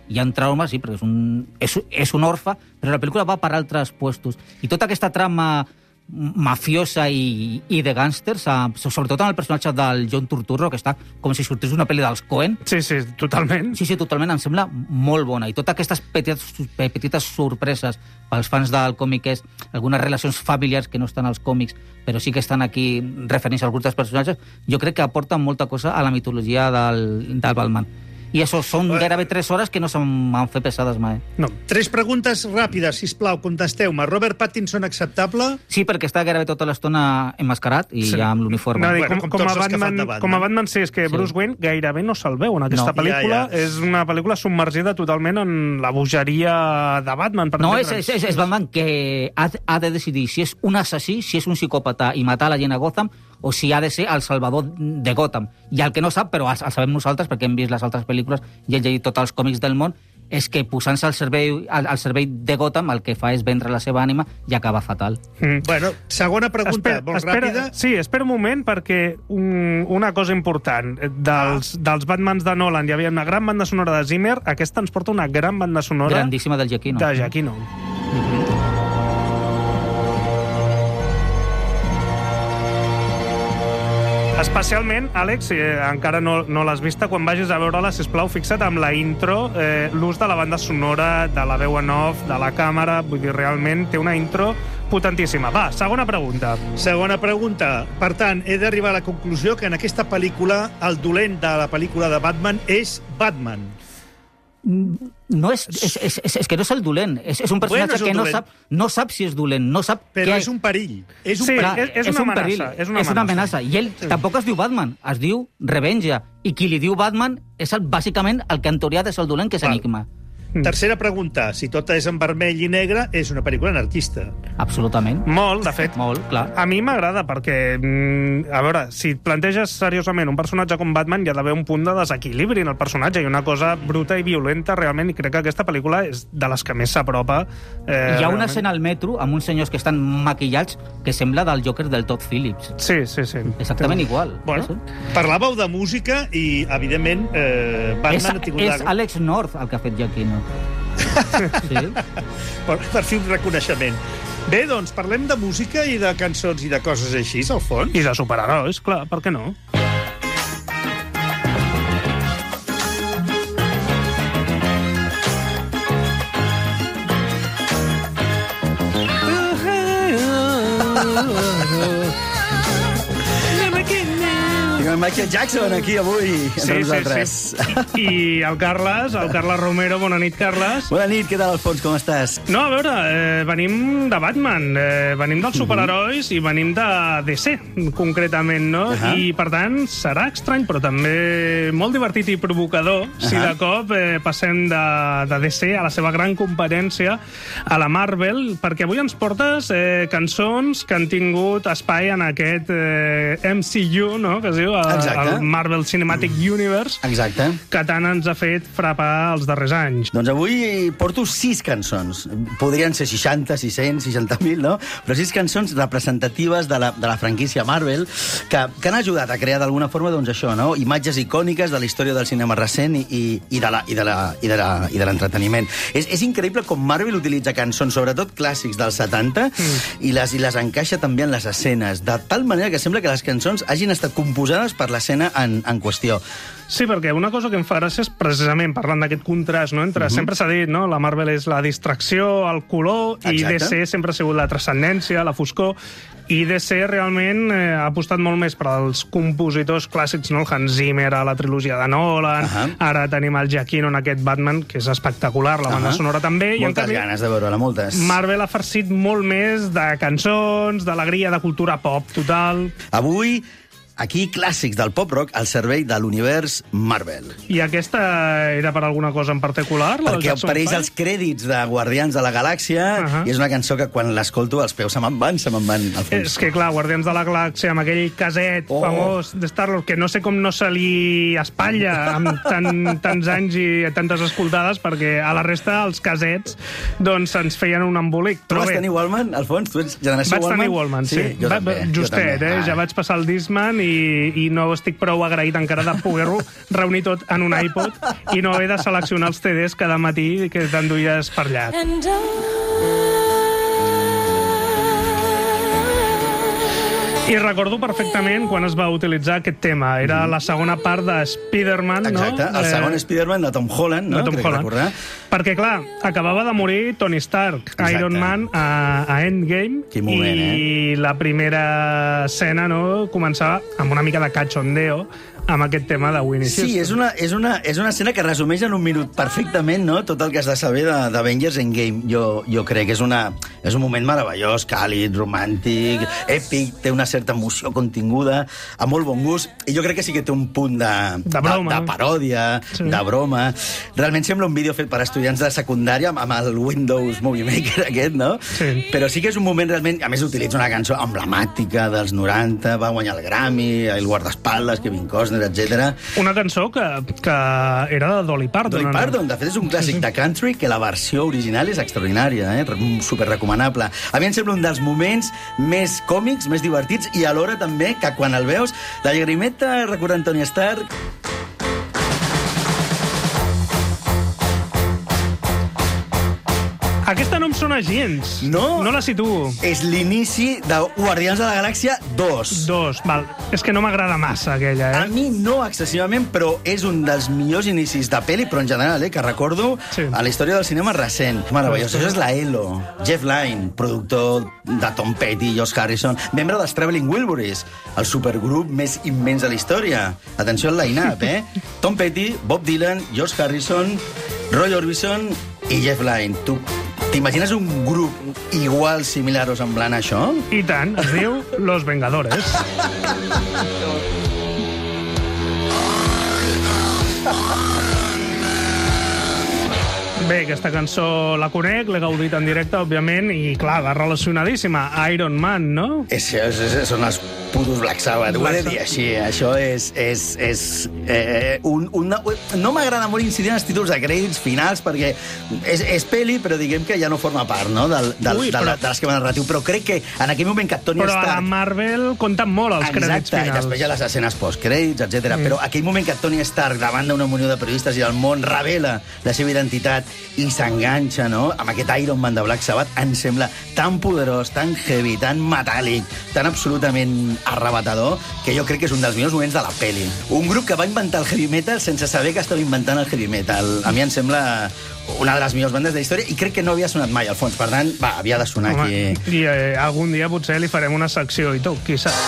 hi ha traumes, sí, perquè és un, és, és un orfe, però la pel·lícula va per altres puestos. I tota aquesta trama mafiosa i, i de gàngsters, sobretot amb el personatge del John Turturro, que està com si sortís una pel·li dels Coen. Sí, sí, totalment. Sí, sí, totalment, em sembla molt bona. I totes aquestes petites, petites sorpreses pels fans del còmic és algunes relacions familiars que no estan als còmics, però sí que estan aquí referents a alguns dels personatges, jo crec que aporten molta cosa a la mitologia del, del Batman. I això són gairebé tres hores que no se m'han fet pesades mai. No. Tres preguntes ràpides, sisplau, contesteu-me. Robert Pattinson acceptable? Sí, perquè està gairebé tota l'estona emmascarat i sí. ja amb l'uniforme. No, dic, bueno, com, com, com, a Batman, Batman. com a Batman, sí, és que Bruce sí. Wayne gairebé no se'l veu en aquesta no. pel·lícula. Ja, ja. És una pel·lícula submergida totalment en la bogeria de Batman. Per no, és, és, és, és Batman que ha, ha de decidir si és un assassí, si és un psicòpata i matar la gent a Gotham, o si ha de ser el salvador de Gotham. I el que no sap, però el sabem nosaltres, perquè hem vist les altres pel·lícules i hem llegit tots els còmics del món, és que posant-se al servei, al, al servei de Gotham el que fa és vendre la seva ànima i acaba fatal. Mm. Bueno, segona pregunta, espera, molt espera, ràpida. Sí, espera un moment, perquè un, una cosa important. Dels, ah. dels Batmans de Nolan hi havia una gran banda sonora de Zimmer, aquesta ens porta una gran banda sonora... Grandíssima del Giacchino. De Giacchino. Mm-hmm. Especialment, Àlex, si encara no, no l'has vista, quan vagis a veure-la, sisplau, fixa't amb la intro, eh, l'ús de la banda sonora, de la veu en off, de la càmera, vull dir, realment té una intro potentíssima. Va, segona pregunta. Segona pregunta. Per tant, he d'arribar a la conclusió que en aquesta pel·lícula el dolent de la pel·lícula de Batman és Batman. No és, és, és, és, és que no és el dolent. És, és un personatge bueno, és que no sap, no sap si és dolent. No sap Però que... és un perill. És un sí, perill. És, és, una és, un amenaça, perill. és una és una amenaça. I ell sí. tampoc es diu Batman, es diu Revenge. I qui li diu Batman és el, bàsicament el que en teoria ha de ser el dolent, que és Val. Enigma. Tercera pregunta. Si tot és en vermell i negre, és una pel·lícula anarquista. Absolutament. Molt, de fet. Molt, clar. A mi m'agrada perquè, a veure, si et planteges seriosament un personatge com Batman, hi ha d'haver un punt de desequilibri en el personatge i una cosa bruta i violenta, realment, i crec que aquesta pel·lícula és de les que més s'apropa. Eh, hi ha una realment. escena al metro amb uns senyors que estan maquillats que sembla del Joker del Todd Phillips. Sí, sí, sí. Exactament sí. igual. Bueno, sí. Parlàveu de música i, evidentment, eh, Batman és, ha tingut... És la... Alex North el que ha fet Giacchino. Sí. per, per fer un reconeixement. Bé, doncs, parlem de música i de cançons i de coses així, al fons. I de superherois, clar, per què no? Michael Jackson aquí avui entre sí, nosaltres. Sí, sí. I el Carles, el Carles Romero. Bona nit, Carles. Bona nit, què tal, Alfons, com estàs? No, a veure, eh, venim de Batman, eh, venim dels superherois uh-huh. i venim de D C, concretament, no? Uh-huh. I, per tant, serà estrany, però també molt divertit i provocador uh-huh. si de cop eh, passem de, de D C a la seva gran competència, a la Marvel, perquè avui ens portes eh, cançons que han tingut espai en aquest eh, M C U, no?, que es diu el, el Marvel Cinematic Universe. Exacte. Que tant ens ha fet frapar els darrers anys. Doncs avui porto sis cançons. Podrien ser seixanta, sis-cents, seixanta mil, no? Però sis cançons representatives de la, de la franquícia Marvel que, que han ajudat a crear d'alguna forma, doncs això, no? Imatges icòniques de la història del cinema recent i, i, i de la, i de la, i de la, i de l'entreteniment. És, és increïble com Marvel utilitza cançons, sobretot clàssics dels setanta, mm. i, les, i les encaixa també en les escenes, de tal manera que sembla que les cançons hagin estat composades per l'escena en, en qüestió. Sí, perquè una cosa que em fa gràcia és precisament parlant d'aquest contrast, no? Entre, uh-huh. sempre s'ha dit, no? La Marvel és la distracció, el color, Exacte. I D C sempre ha sigut la transcendència, la foscor, i D C realment eh, ha apostat molt més per als compositors clàssics, no? El Hans Zimmer a la trilogia de Nolan, uh-huh. ara tenim el Giacchino en aquest Batman, que és espectacular, la banda uh-huh. sonora també. Moltes i en canvi, ganes de veure-la, moltes. Marvel ha farcit molt més de cançons, d'alegria, de cultura pop total. Avui aquí, clàssics del pop-rock al servei de l'univers Marvel. I aquesta era per alguna cosa en particular? Perquè apareix als crèdits de Guardians de la Galàxia uh-huh. i és una cançó que quan l'escolto els peus se me'n van, se me'n van al fons. És que, clar, Guardians de la Galàxia amb aquell caset oh. famós de Star-Lord, que no sé com no se li espatlla amb tan, tants anys i tantes escoltades, perquè a la resta els casets doncs se'ns feien un embolic. Tu vas tenir Wallman, Alfons? Tu ets generació Wallman? Vaig tenir Wallman, sí. sí? Jo Va, també, justet, jo també. eh? Ah. Ja vaig passar el Discman i i, i no estic prou agraït encara de poder-ho reunir tot en un iPod i no haver de seleccionar els C Ds cada matí que t'enduies per allà. I recordo perfectament quan es va utilitzar aquest tema. Era la segona part de Spider-Man, no? Exacte, el segon eh... Spider-Man de Tom Holland, no? De Tom Holland. Recordar. Perquè, clar, acabava de morir Tony Stark, exacte. Iron Man, a, a Endgame, moment, i eh? la primera escena, no?, començava amb una mica de cachondeo amb aquest tema de Winnie Houston. Sí, és una, és, una, és una escena que resumeix en un minut perfectament, no?, tot el que has de saber d'Avengers Endgame. Jo, jo crec que és, una, és un moment meravellós, càlid, romàntic, èpic, té una certa emoció continguda, a molt bon gust, i jo crec que sí que té un punt de, de, broma. de, de paròdia, sí. de broma. Realment sembla un vídeo fet per estudiants de secundària amb, amb el Windows Movie Maker aquest, no? Sí. Però sí que és un moment realment... A més, utilitza una cançó emblemàtica dels noranta, va guanyar el Grammy, el guardaespatlles, Kevin Costner, etcètera. Una cançó que, que era de Dolly Parton. Dolly Parton, de fet és un clàssic de country que la versió original és extraordinària, eh? Super recomanable. A mi em sembla un dels moments més còmics, més divertits, i alhora també que quan el veus, la llagrimeta recordant Tony Stark... Aquesta no em sona gens. No? No la situo. És l'inici de Guardians de la Galàxia dos. Dos, val. És que no m'agrada massa, aquella, eh? A mi no excessivament, però és un dels millors inicis de pel·li, però en general, eh, que recordo sí. a la història del cinema recent. Meravellós. Això és la Elo. Jeff Lynne, productor de Tom Petty, Josh Harrison, membre dels Traveling Wilburys, el supergrup més immens de la història. Atenció al line-up, eh? Tom Petty, Bob Dylan, Josh Harrison, Roy Orbison i Jeff Lynne. Tu t'imagines un grup igual, similar o semblant a això? I tant, es diu Los Vengadores. Bé, aquesta cançó la conec, l'he gaudit en directe, òbviament, i, clar, va relacionadíssima a Iron Man, no? És, és, és, són els putos Black Sabbath, ho he de dir així. Això és... és, és eh, un, una, no m'agrada molt incidir en els títols de crèdits finals, perquè és, és pel·li, però diguem que ja no forma part, no?, del, del, Ui, però... de, de l'esquema narratiu. Però crec que en aquell moment que Tony però Stark... Però a la Marvel compten molt els Exacte, crèdits finals. Exacte, i després hi ha les escenes post-crèdits, etcètera. Mm. Però aquell moment que Tony Stark, davant d'una munió de periodistes i del món, revela la seva identitat i s'enganxa, no?, amb aquest Iron Man de Black Sabbath, em sembla tan poderós, tan heavy, tan metàl·lic, tan absolutament arrebatador, que jo crec que és un dels millors moments de la pel·li. Un grup que va inventar el heavy metal sense saber que estava inventant el heavy metal. A mi em sembla una de les millors bandes de la història i crec que no havia sonat mai al fons. Per tant, va, havia de sonar Home, aquí. I eh, algun dia potser li farem una secció i tot, qui sap.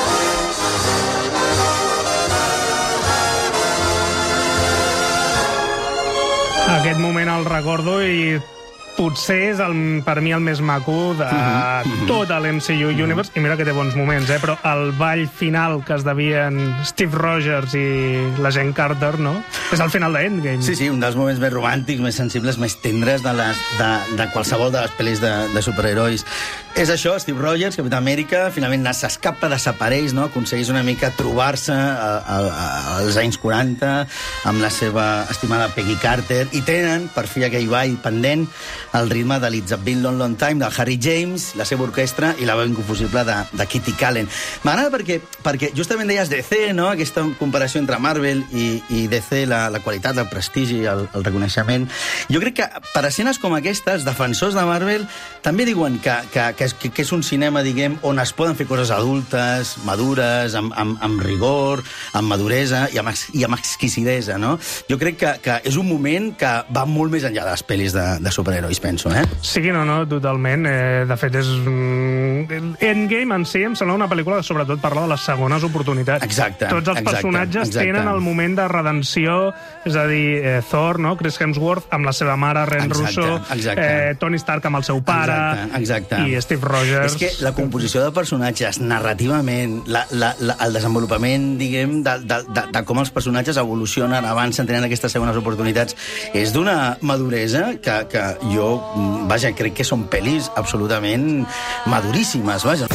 Aquest moment el recordo i potser és el, per mi el més maco de mm-hmm. tot l'M C U Universe, i mira que té bons moments, eh? Però el ball final que es devien Steve Rogers i la Jane Carter, no?, és el final d'Endgame. Sí, sí, un dels moments més romàntics, més sensibles, més tendres de, les, de, de qualsevol de les pel·lis de, de superherois. És això, Steve Rogers, Capità Amèrica, finalment s'escapa, desapareix, no?, aconsegueix una mica trobar-se als anys quaranta amb la seva estimada Peggy Carter, i tenen, per fi, aquell ball pendent, el ritme de l'It's a Been Long Long Time, de Harry James, la seva orquestra i la veu inconfusible de, de Kitty Kallen. M'agrada perquè, perquè justament deies D C, no?, aquesta comparació entre Marvel i, i D C, la, la qualitat, el prestigi, el, el reconeixement. Jo crec que per escenes com aquestes, defensors de Marvel també diuen que, que, que, que, que és un cinema, diguem, on es poden fer coses adultes, madures, amb, amb, amb rigor, amb maduresa i amb, i amb exquisidesa, no? Jo crec que, que és un moment que va molt més enllà de les pel·lis de, de superherois, penso, eh? Sí, no, no, totalment. Eh, de fet, és... Endgame en si em sembla una pel·lícula que sobretot parla de les segones oportunitats. Exacte. Tots els exacte, personatges exacte. tenen el moment de redenció, és a dir, eh, Thor, no?, Chris Hemsworth, amb la seva mare, Ren exacte, Russo, exacte. Eh, Tony Stark amb el seu pare, exacte, exacte. i Steve Rogers. És que la composició de personatges, narrativament, la, la, la, el desenvolupament, diguem, de, de, de, de com els personatges evolucionen, avancen, tenen aquestes segones oportunitats, és d'una maduresa que, que jo, vaja, crec que són pel·lis absolutament maduríssimes, vaja.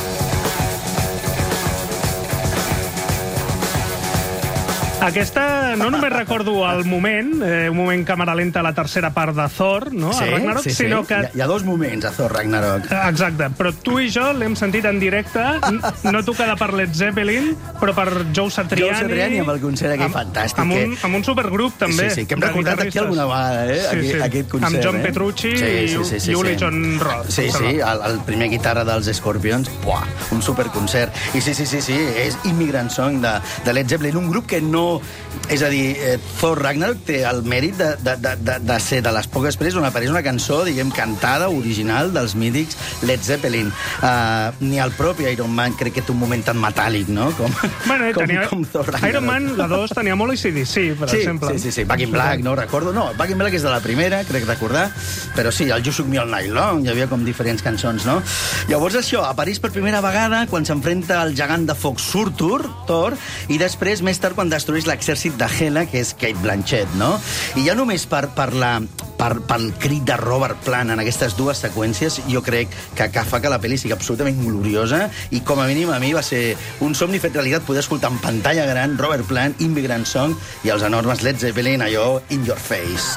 Aquesta no només recordo el moment, eh, un moment càmera lenta a la tercera part de Thor, no? Sí, a Ragnarok, sí, sí. sinó que... Hi ha, hi ha dos moments a Thor Ragnarok. Exacte, però tu i jo l'hem sentit en directe, no tocada per Led Zeppelin, però per Joe Satriani. Joe Satriani amb el concert aquell amb, fantàstic. Amb un, amb un supergrup, també. Sí, sí, que hem recordat aquí alguna vegada, eh? Sí, sí. Aquest, aquest concert. Amb John eh? Petrucci sí, sí, sí, sí, i Uli sí. John Roth. Sí, sí, el, el primer guitarra dels Scorpions. Buah, un superconcert. I sí, sí, sí, sí, és Immigrant Song de, de Led Zeppelin, un grup que no... És a dir, eh, Thor Ragnarok té el mèrit de, de, de, de, de ser de les poques preses on apareix una cançó, diguem, cantada, original, dels mítics Led Zeppelin. Uh, ni el propi Iron Man crec que té un moment tan metàl·lic, no? Com, bueno, com, tenia... com Thor Ragnarok. Iron Man, la dos, tenia molt A C D C, per sí, exemple. Sí, sí, sí, Back in Black, no recordo. No, Back in Black és de la primera, crec recordar, però sí, el You Shook Me All Night Long, hi havia com diferents cançons, no? Llavors això, apareix per primera vegada quan s'enfrenta al gegant de foc Surtur, Thor, i després, més tard, quan destrueix l'exèrcit de Hela, que és Cate Blanchett, no? I ja només per, per la, per, pel crit de Robert Plant en aquestes dues seqüències, jo crec que, que fa que la pel·li sigui absolutament gloriosa, i com a mínim a mi va ser un somni fet realitat poder escoltar en pantalla gran Robert Plant, Immigrant Song, i els enormes Led Zeppelin, allò In Your Face.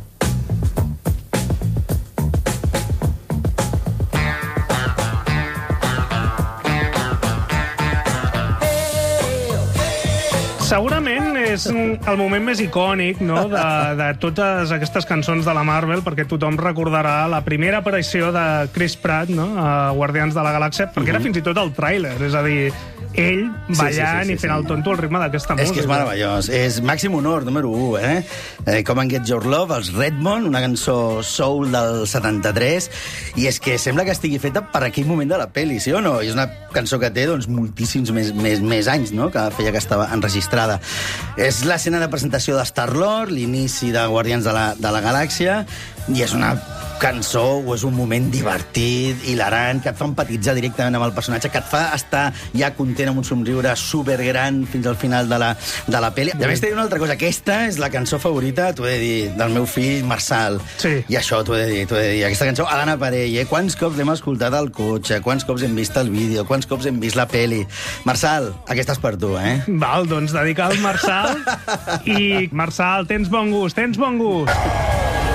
Segurament és el moment més icònic, no?, de, de totes aquestes cançons de la Marvel, perquè tothom recordarà la primera aparició de Chris Pratt, no?, a Guardians de la Galàxia, perquè era fins i tot el tràiler, és a dir, ell ballant sí, sí, sí, sí, i fent el tonto al ritme d'aquesta música. És que és meravellós. És màxim honor, número u, eh? eh Come and Get Your Love, els Redmond, una cançó soul del setanta-tres, i és que sembla que estigui feta per aquell moment de la pel·li, sí o no? I és una cançó que té, doncs, moltíssims més, més, més anys, no?, que feia que estava enregistrada. És l'escena de presentació de Star-Lord, l'inici de Guardians de la, de la Galàxia, i és una cançó o és un moment divertit, hilarant, que et fa empatitzar directament amb el personatge, que et fa estar ja content amb un somriure supergran fins al final de la, de la pel·li. I a més t'he dit una altra cosa, aquesta és la cançó favorita, t'ho he de dir, del meu fill Marçal. Sí. I això t'ho he de dir, t'ho he de dir. Aquesta cançó ha d'anar per ell, eh? Quants cops l'hem escoltat al cotxe, quants cops hem vist el vídeo, quants cops hem vist la pel·li. Marçal, aquesta és per tu, eh? Val, doncs dedicar al Marçal. I, Marçal, tens bon gust, tens bon gust.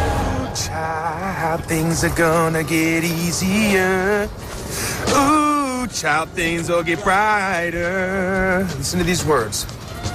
Child, things are gonna get easier. Ooh, child, things will get brighter. Listen to these words.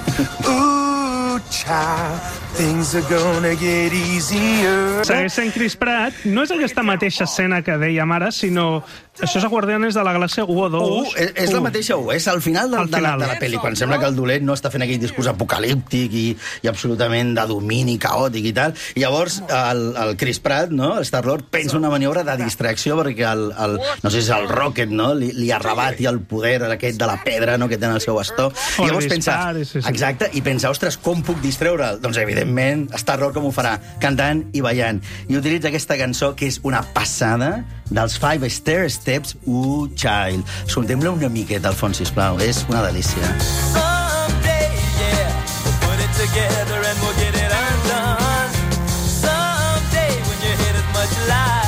Ooh, child, things are gonna get easier. Segueix sent Chris Pratt. No és aquesta mateixa escena que dèiem ara, sinó... Això és a Guardianes de la Galàxia u o dos. Uh, és, és la mateixa U, és al final, de, al final. De, la, de la pel·li, quan sembla que el dolent no està fent aquell discurs apocalíptic i, i absolutament de domini caòtic i tal. I llavors el, el Chris Pratt, no, el Star-Lord, pensa una maniobra de distracció perquè el, el, no sé si és el Rocket, no, li, li arrebati el poder aquest de la pedra, no, que té en el seu bastó. I llavors pensa, sí, sí. exacte, i pensa, ostres, com puc distreure'l? Doncs evidentment Star-Lord com ho farà? Cantant i ballant. I utilitza aquesta cançó que és una passada dels Five Stair Steps, Ooh, Child. Escoltem-la una miqueta, Alfons, sisplau. És una delícia. Someday, yeah, we'll put it together and we'll get it undone. Someday, when your head is much lighter.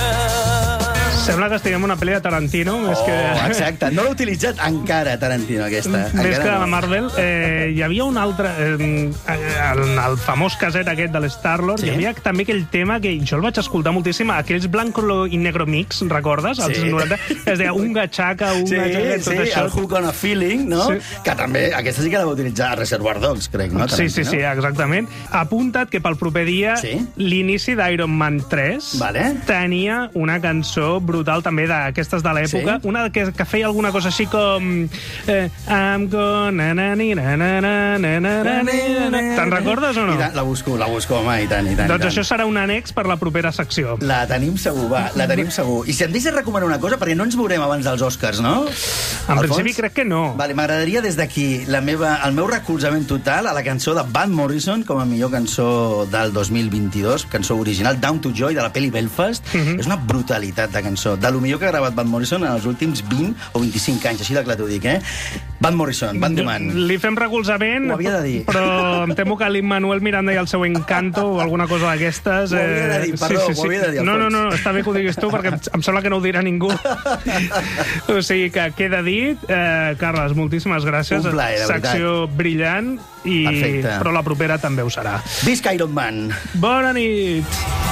Sembla que estiguem en una pel·li de Tarantino. Més oh, que... exacte. No l'ha utilitzat encara, Tarantino, aquesta. Més encara que no. la Marvel. Eh, hi havia un altre... Eh, el, el famós caset aquest de l'Star-Lord, sí. Hi havia també aquell tema que jo el vaig escoltar moltíssim, aquells Blanco i Negro Mix, recordes? Els Sí. noranta, es deia un gatxaca, un Sí, gatxaca, tot sí, això. el Hook on a Feeling, no? Sí. Que també, aquesta sí que la va utilitzar a Reservoir Dogs, crec, no? Sí, sí, sí, exactament. Apunta't que pel proper dia Sí. l'inici d'Iron Man tres Vale. tenia una cançó brutal també d'aquestes de l'època, Sí. una que, que feia alguna cosa així com eh, I'm gonna na ni na na na na na na na. Te'n recordes o no? I tant, la busco, la busco, home, i tant, i tant. Doncs i tant. això serà un annex per la propera secció. La tenim segur, va, la tenim segur. I si em deixes recomanar una cosa, perquè no ens veurem abans dels Oscars, no? En Alfons? principi crec que no. Vale, m'agradaria des d'aquí la meva, el meu recolzament total a la cançó de Van Morrison com a millor cançó del dos mil vint-i-dos, cançó original, Down to Joy, de la pel·li Belfast. Mhm. És una brutalitat de cançó, de lo millor que ha gravat Van Morrison en els últims vint o vint-i-cinc anys, així de clar t'ho dic, eh? Van Morrison, Van de Man. Li fem recolzament, Ho havia de dir. però em temo que l'Immanuel Miranda i el seu Encanto o alguna cosa d'aquestes... Ho havia de dir, perdó, ho havia de dir, No, no, Alfons. no, està bé que ho diguis tu, perquè em, em sembla que no ho dirà ningú. O sigui que queda dit. Eh, Carles, moltíssimes gràcies. Un plaer, de veritat. Secció brillant, i... Perfecte. però la propera també ho serà. Visca Iron Man! Bona nit!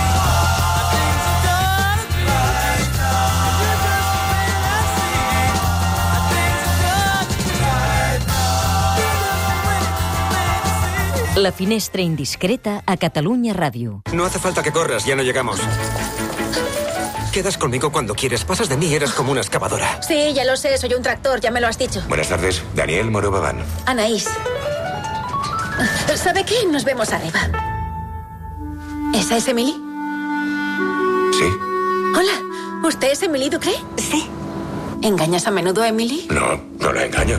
La finestra indiscreta a Catalunya Ràdio. No hace falta que corras, ya no llegamos. Quedas conmigo cuando quieres. Pasas de mí, eres como una excavadora. Sí, ya lo sé, soy un tractor, ya me lo has dicho. Buenas tardes, Daniel Moro Babán. Anaís. ¿Sabe qué? Nos vemos arriba. ¿Esa es Emily? Sí. Hola, ¿usted es Emily Ducré? Sí. ¿Engañas a menudo a Emily? No, no la engaño.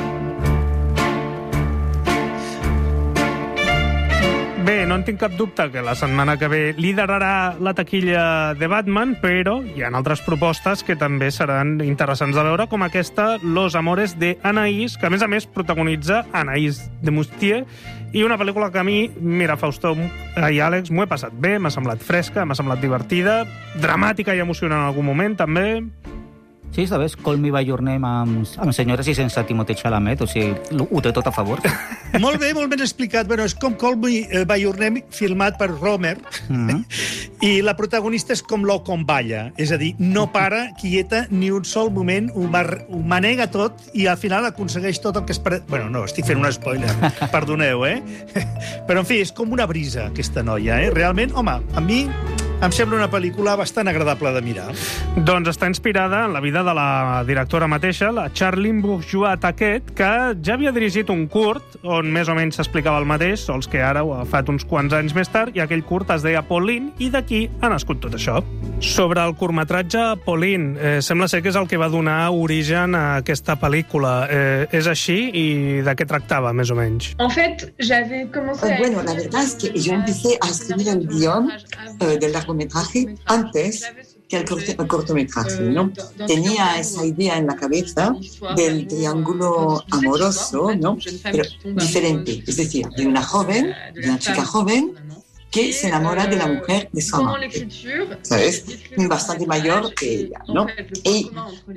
Bé, no en tinc cap dubte que la setmana que ve liderarà la taquilla de Batman, però hi ha altres propostes que també seran interessants de veure, com aquesta Los Amores de Anaïs, que a més a més protagonitza Anaïs de Moustier, i una pel·lícula que a mi, mira, Fausto i Àlex, m'ho he passat bé, m'ha semblat fresca, m'ha semblat divertida, dramàtica i emocionant en algun moment, també. Sí, està bé, és Call Me By Your Name amb, amb senyores i sense Timothée Chalamet, o sigui, ho té tot a favor. Molt bé, molt ben explicat. Bueno, és com Call Me By Your Name, filmat per Romer, mm-hmm. i la protagonista és com l'Ocon Balla, és a dir, no para quieta ni un sol moment, ho, mar... ho manega tot i al final aconsegueix tot el que es... Pre... Bueno, no, estic fent un spoiler, perdoneu, eh? Però, en fi, és com una brisa, aquesta noia, eh? Realment, home, a mi em sembla una pel·lícula bastant agradable de mirar. Doncs està inspirada en la vida de la directora mateixa, la Charlene Bourgeois-Taquet, que ja havia dirigit un curt on més o menys s'explicava el mateix, sols que ara ho ha fet uns quants anys més tard, i aquell curt es deia Pauline, i d'aquí ha nascut tot això. Sobre el curtmetratge Pauline, eh, sembla ser que és el que va donar origen a aquesta pel·lícula. Eh, és així? I de què tractava, més o menys? En fait, j'avais commencé Uh, bueno, la verdad es que yo empecé a escribir el guión uh, del largometraje antes que el, corte, el cortometraje, ¿no? Tenía esa idea en la cabeza del triángulo amoroso, ¿no? Pero diferente, es decir, de una joven, de una chica joven, que se enamora de la mujer de su amante, ¿sabes? Bastante mayor que ella, ¿no? Y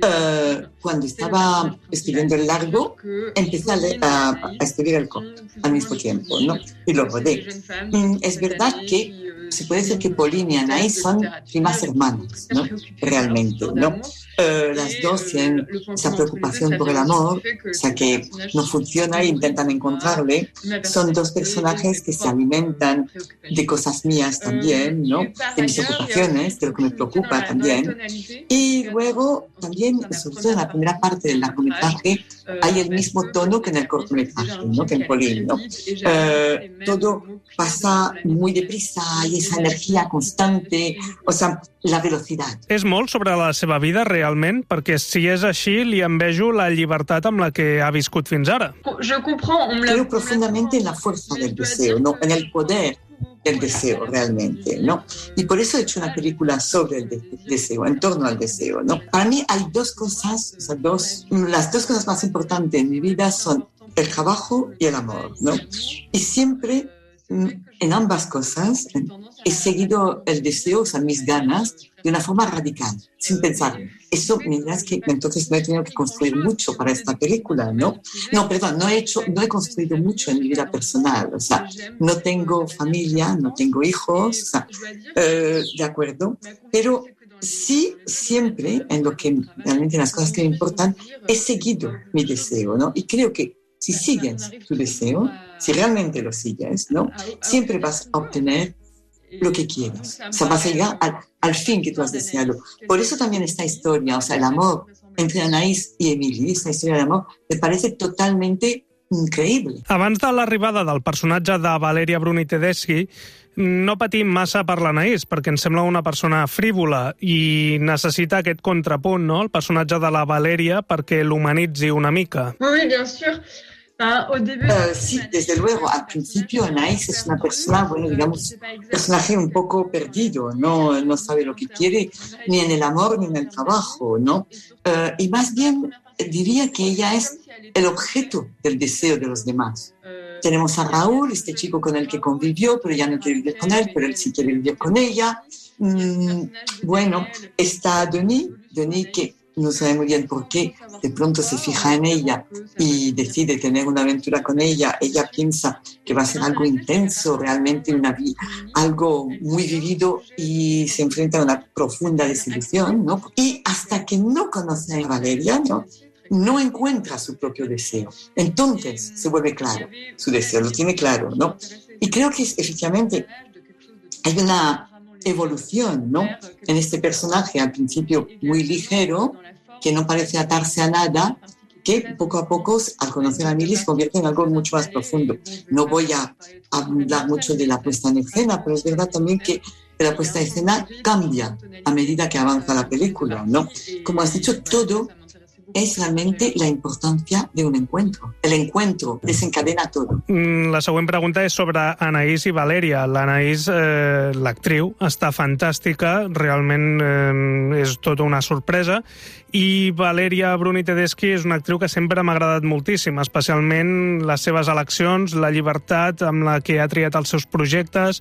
uh, cuando estaba escribiendo el largo, empecé a, leer, a, a escribir el corto al mismo tiempo, ¿no? Y lo rodé. Mm, es verdad que se puede decir que Pauline y Anaïs son primas hermanas, ¿no? Realmente, ¿no? Uh, las dos tienen esa preocupación por el amor, o sea que no funciona e intentan encontrarle. Son dos personajes que se alimentan de cosas mías también, ¿no? De mis ocupaciones, de lo que me preocupa también. Y luego, también, sobre todo en la primera parte del largometraje, hay el mismo tono que en el cortometraje, ¿no? Que en Pauline, ¿no? Uh, todo pasa muy deprisa, hay esa energía constante, o sea, la velocidad. És molt sobre la seva vida, realment? Perquè si és així, li envejo la llibertat amb la que ha viscut fins ara. Creo profundamente en la fuerza del deseo, ¿no? En el poder del deseo, realmente, ¿no? Y por eso he hecho una película sobre el de- deseo, en torno al deseo, ¿no? Para mí hay dos cosas, o sea, dos, las dos cosas más importantes en mi vida son el trabajo y el amor, ¿no? Y siempre mm, en ambas cosas he seguido el deseo, o sea, mis ganas, de una forma radical, sin pensar. Eso, me dirás que entonces no he tenido que construir mucho para esta película, ¿no? No, perdón, no he hecho, no he construido mucho en mi vida personal, o sea, no tengo familia, no tengo hijos, o sea, eh, de acuerdo, pero sí, siempre, en lo que realmente en las cosas que me importan, he seguido mi deseo, ¿no? Y creo que si sigues tu deseo, si realmente lo sigues, ¿no? Siempre vas a obtener lo que quieres. O sea, vas a llegar al, al fin que tú has deseado. Por eso también esta historia, o sea, el amor entre Anaïs y Emily, esta historia de amor, me parece totalmente increïble. Abans de l'arribada del personatge de Valeria Bruni Tedeschi, no patim massa per l'Anaïs, perquè ens sembla una persona frívola i necessita aquest contrapunt, no?, el personatge de la Valeria, perquè l'humanitzi una mica. Oui, bien sûr. Ah, au début... Uh, sí, desde luego, al principio Anaïs es una persona, bueno, digamos, un personaje un poco perdido, no, no sabe lo que quiere ni en el amor ni en el trabajo, ¿no? Uh, y más bien diría que ella es el objeto del deseo de los demás. Tenemos a Raúl, este chico con el que convivió, pero ella no quiere vivir con él, pero él sí quiere vivir con ella. Mm, bueno, está Denis, Denis que no sabe muy bien por qué, de pronto se fija en ella y decide tener una aventura con ella. Ella piensa que va a ser algo intenso, realmente una vida, algo muy vivido, y se enfrenta a una profunda desilusión, ¿no? Y hasta que no conoce a Valeria, ¿no?, no encuentra su propio deseo. Entonces se vuelve claro su deseo, lo tiene claro, ¿no? Y creo que efectivamente hay una evolución, ¿no?, en este personaje, al principio muy ligero, que no parece atarse a nada, que poco a poco, al conocer a Milly, se convierte en algo mucho más profundo. No voy a hablar mucho de la puesta en escena, pero es verdad también que la puesta en escena cambia a medida que avanza la película, ¿no? Como has dicho, todo es realmente la importancia de un encuentro. El encuentro desencadena todo. La següent pregunta és sobre Anaïs i Valèria. L'Anaïs, eh, l'actriu, està fantàstica, realment eh, és tota una sorpresa, i Valèria Bruni Tedeschi és una actriu que sempre m'ha agradat moltíssim, especialment les seves eleccions, la llibertat amb la que ha triat els seus projectes,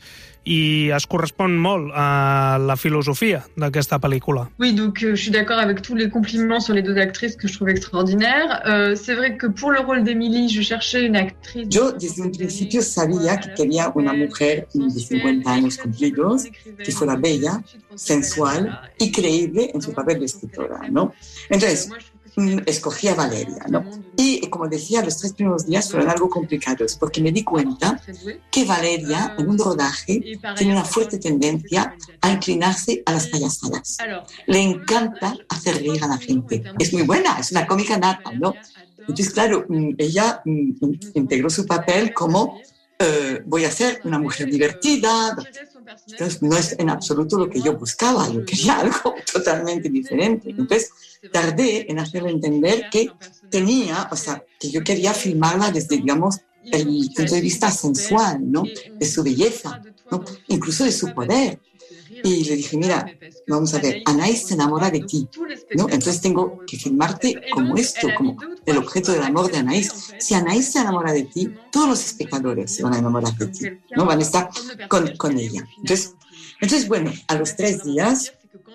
i es correspon molt a la filosofia d'aquesta pel·lícula. Oui, donc euh, je suis d'accord avec tous les compliments sur les deux actrices que je trouve extraordinaires. Euh, c'est vrai que pour le rôle d'Emily, je cherchais une actrice... Yo desde un principio sabía que quería una mujer de cincuenta años cumplidos, que fuera bella, sensual y creíble en su papel de escritora, ¿no? Entonces, escogí a Valeria, ¿no? Y como decía, los tres primeros días fueron algo complicados, porque me di cuenta que Valeria, en un rodaje, tiene una fuerte tendencia a inclinarse a las payasadas. Le encanta hacer reír a la gente. Es muy buena, es una cómica nata, ¿no? Entonces, claro, ella integró su papel como eh, voy a ser una mujer divertida. Entonces, no es en absoluto lo que yo buscaba, yo quería algo totalmente diferente. Entonces, tardé en hacerle entender que tenía, o sea, que yo quería filmarla desde, digamos, el punto de vista sensual, ¿no?, de su belleza, ¿no?, incluso de su poder. Y le dije, mira, vamos a ver, Anaïs se enamora de ti, ¿no? Entonces tengo que filmarte como esto, como el objeto del amor de Anaïs. Si Anaïs se enamora de ti, todos los espectadores se van a enamorar de ti, ¿no? Van a estar con, con ella. Entonces, entonces, bueno, a los tres días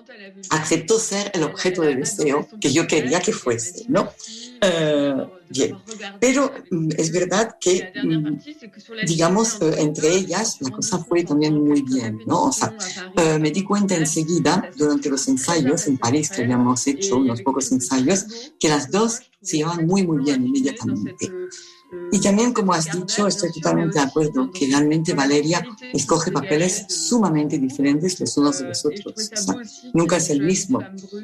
aceptó ser el objeto de deseo que yo quería que fuese, ¿no? Uh, bien, pero es verdad que, digamos, uh, entre ellas la cosa fue también muy bien, ¿no? O sea, uh, me di cuenta enseguida, durante los ensayos en París, que habíamos hecho unos pocos ensayos, que las dos se llevaban muy, muy bien inmediatamente. Y también, como has dicho, estoy totalmente de acuerdo que realmente Valeria escoge papeles sumamente diferentes los unos de los otros. O sea, nunca es el mismo.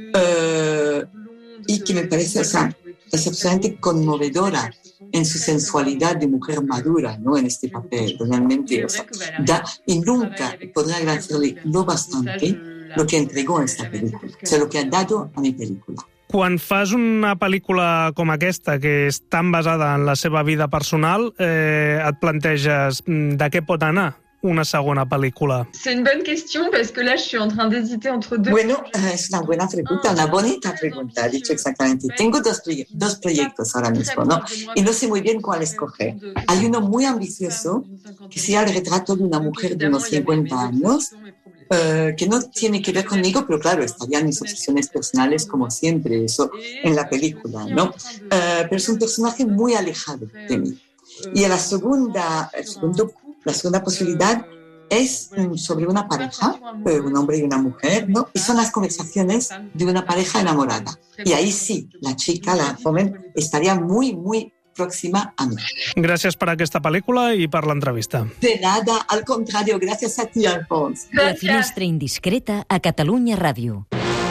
Uh, y que me parece, o sea, es absolutamente conmovedora en su sensualidad de mujer madura, ¿no?, en este papel. Realmente, o sea, da, y nunca podré agradecerle lo bastante lo que entregó en esta película, o sea, lo que ha dado a mi película. Quan fas una pel·lícula com aquesta, que és tan basada en la seva vida personal, eh, et planteges de què pot anar una segona película? C'est une bonne question, parce que là, je suis en train d'hésiter entre deux... Bueno, es una buena pregunta, una bonita pregunta, ha dicho exactamente. Tengo dos, dos proyectos ahora mismo, ¿no? Y no sé muy bien cuál escoger. Hay uno muy ambicioso, que sería el retrato de una mujer de unos cincuenta años, Uh, que no tiene que ver conmigo, pero claro, estarían mis obsesiones personales como siempre, eso en la película, ¿no? Uh, pero es un personaje muy alejado de mí. Y la segunda, el segundo, la segunda posibilidad es um, sobre una pareja, uh, un hombre y una mujer, ¿no? Y son las conversaciones de una pareja enamorada. Y ahí sí, la chica, la joven, estaría muy, muy próxima a mí. Gràcies per aquesta pel·lícula i per l'entrevista. De nada, al contrario, gracias a ti, Alfons. La finestra indiscreta a Catalunya Ràdio.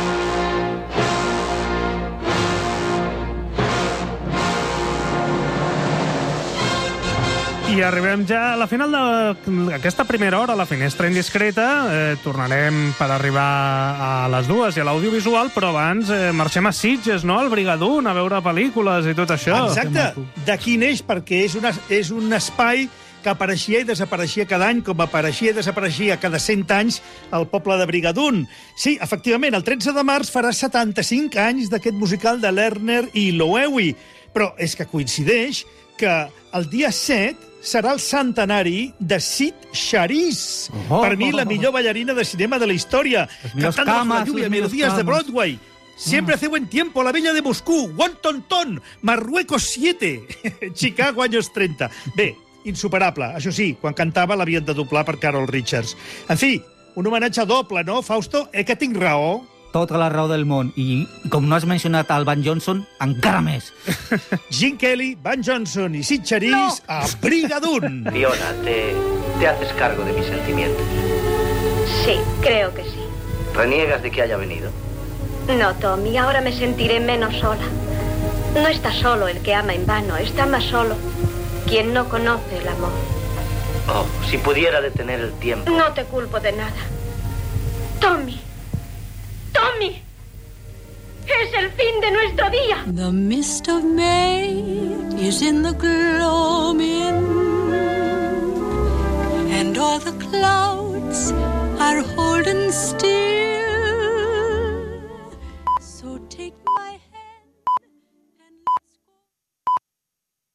I arribem ja a la final d'aquesta primera hora, la finestra indiscreta. Eh, tornarem per arribar a les dues i a l'audiovisual, però abans eh, marxem a Sitges, no?, al Brigadoon, a veure pel·lícules i tot això. Exacte. D'aquí neix, perquè és, una, és un espai que apareixia i desapareixia cada any, com apareixia i desapareixia cada cent anys al poble de Brigadoon. Sí, efectivament, el tretze de març farà setanta-cinc anys d'aquest musical de Lerner i Loewy, però és que coincideix que el dia set serà el centenari de Sid Charisse. Oh, per mi, oh, oh, la millor ballarina de cinema de la història. Cantando bajo la lluvia, melodías de Broadway. Siempre hace buen tiempo, La Bella de Moscú, Wonton-ton, Marruecos siete, Chicago años treinta. Bé, insuperable. Això sí, quan cantava l'havien de doblar per Carol Richards. En fi, un homenatge doble, no, Fausto? Eh que tinc raó? Tota la raó del món. I com no has mencionat el Van Johnson, encara més. Gene Kelly, Van Johnson y Sid Charisse no. a Brigadoon. Fiona, ¿te, ¿te haces cargo de mis sentimientos? Sí, creo que sí. ¿Reniegas de que haya venido? No, Tommy, ahora me sentiré menos sola. No está solo el que ama en vano, está más solo quien no conoce el amor. Oh, si pudiera detener el tiempo. No te culpo de nada. Tommy. Tommy. Es el fin de nuestro día. The mist of May is in the gloaming, and all the clouds are holding still.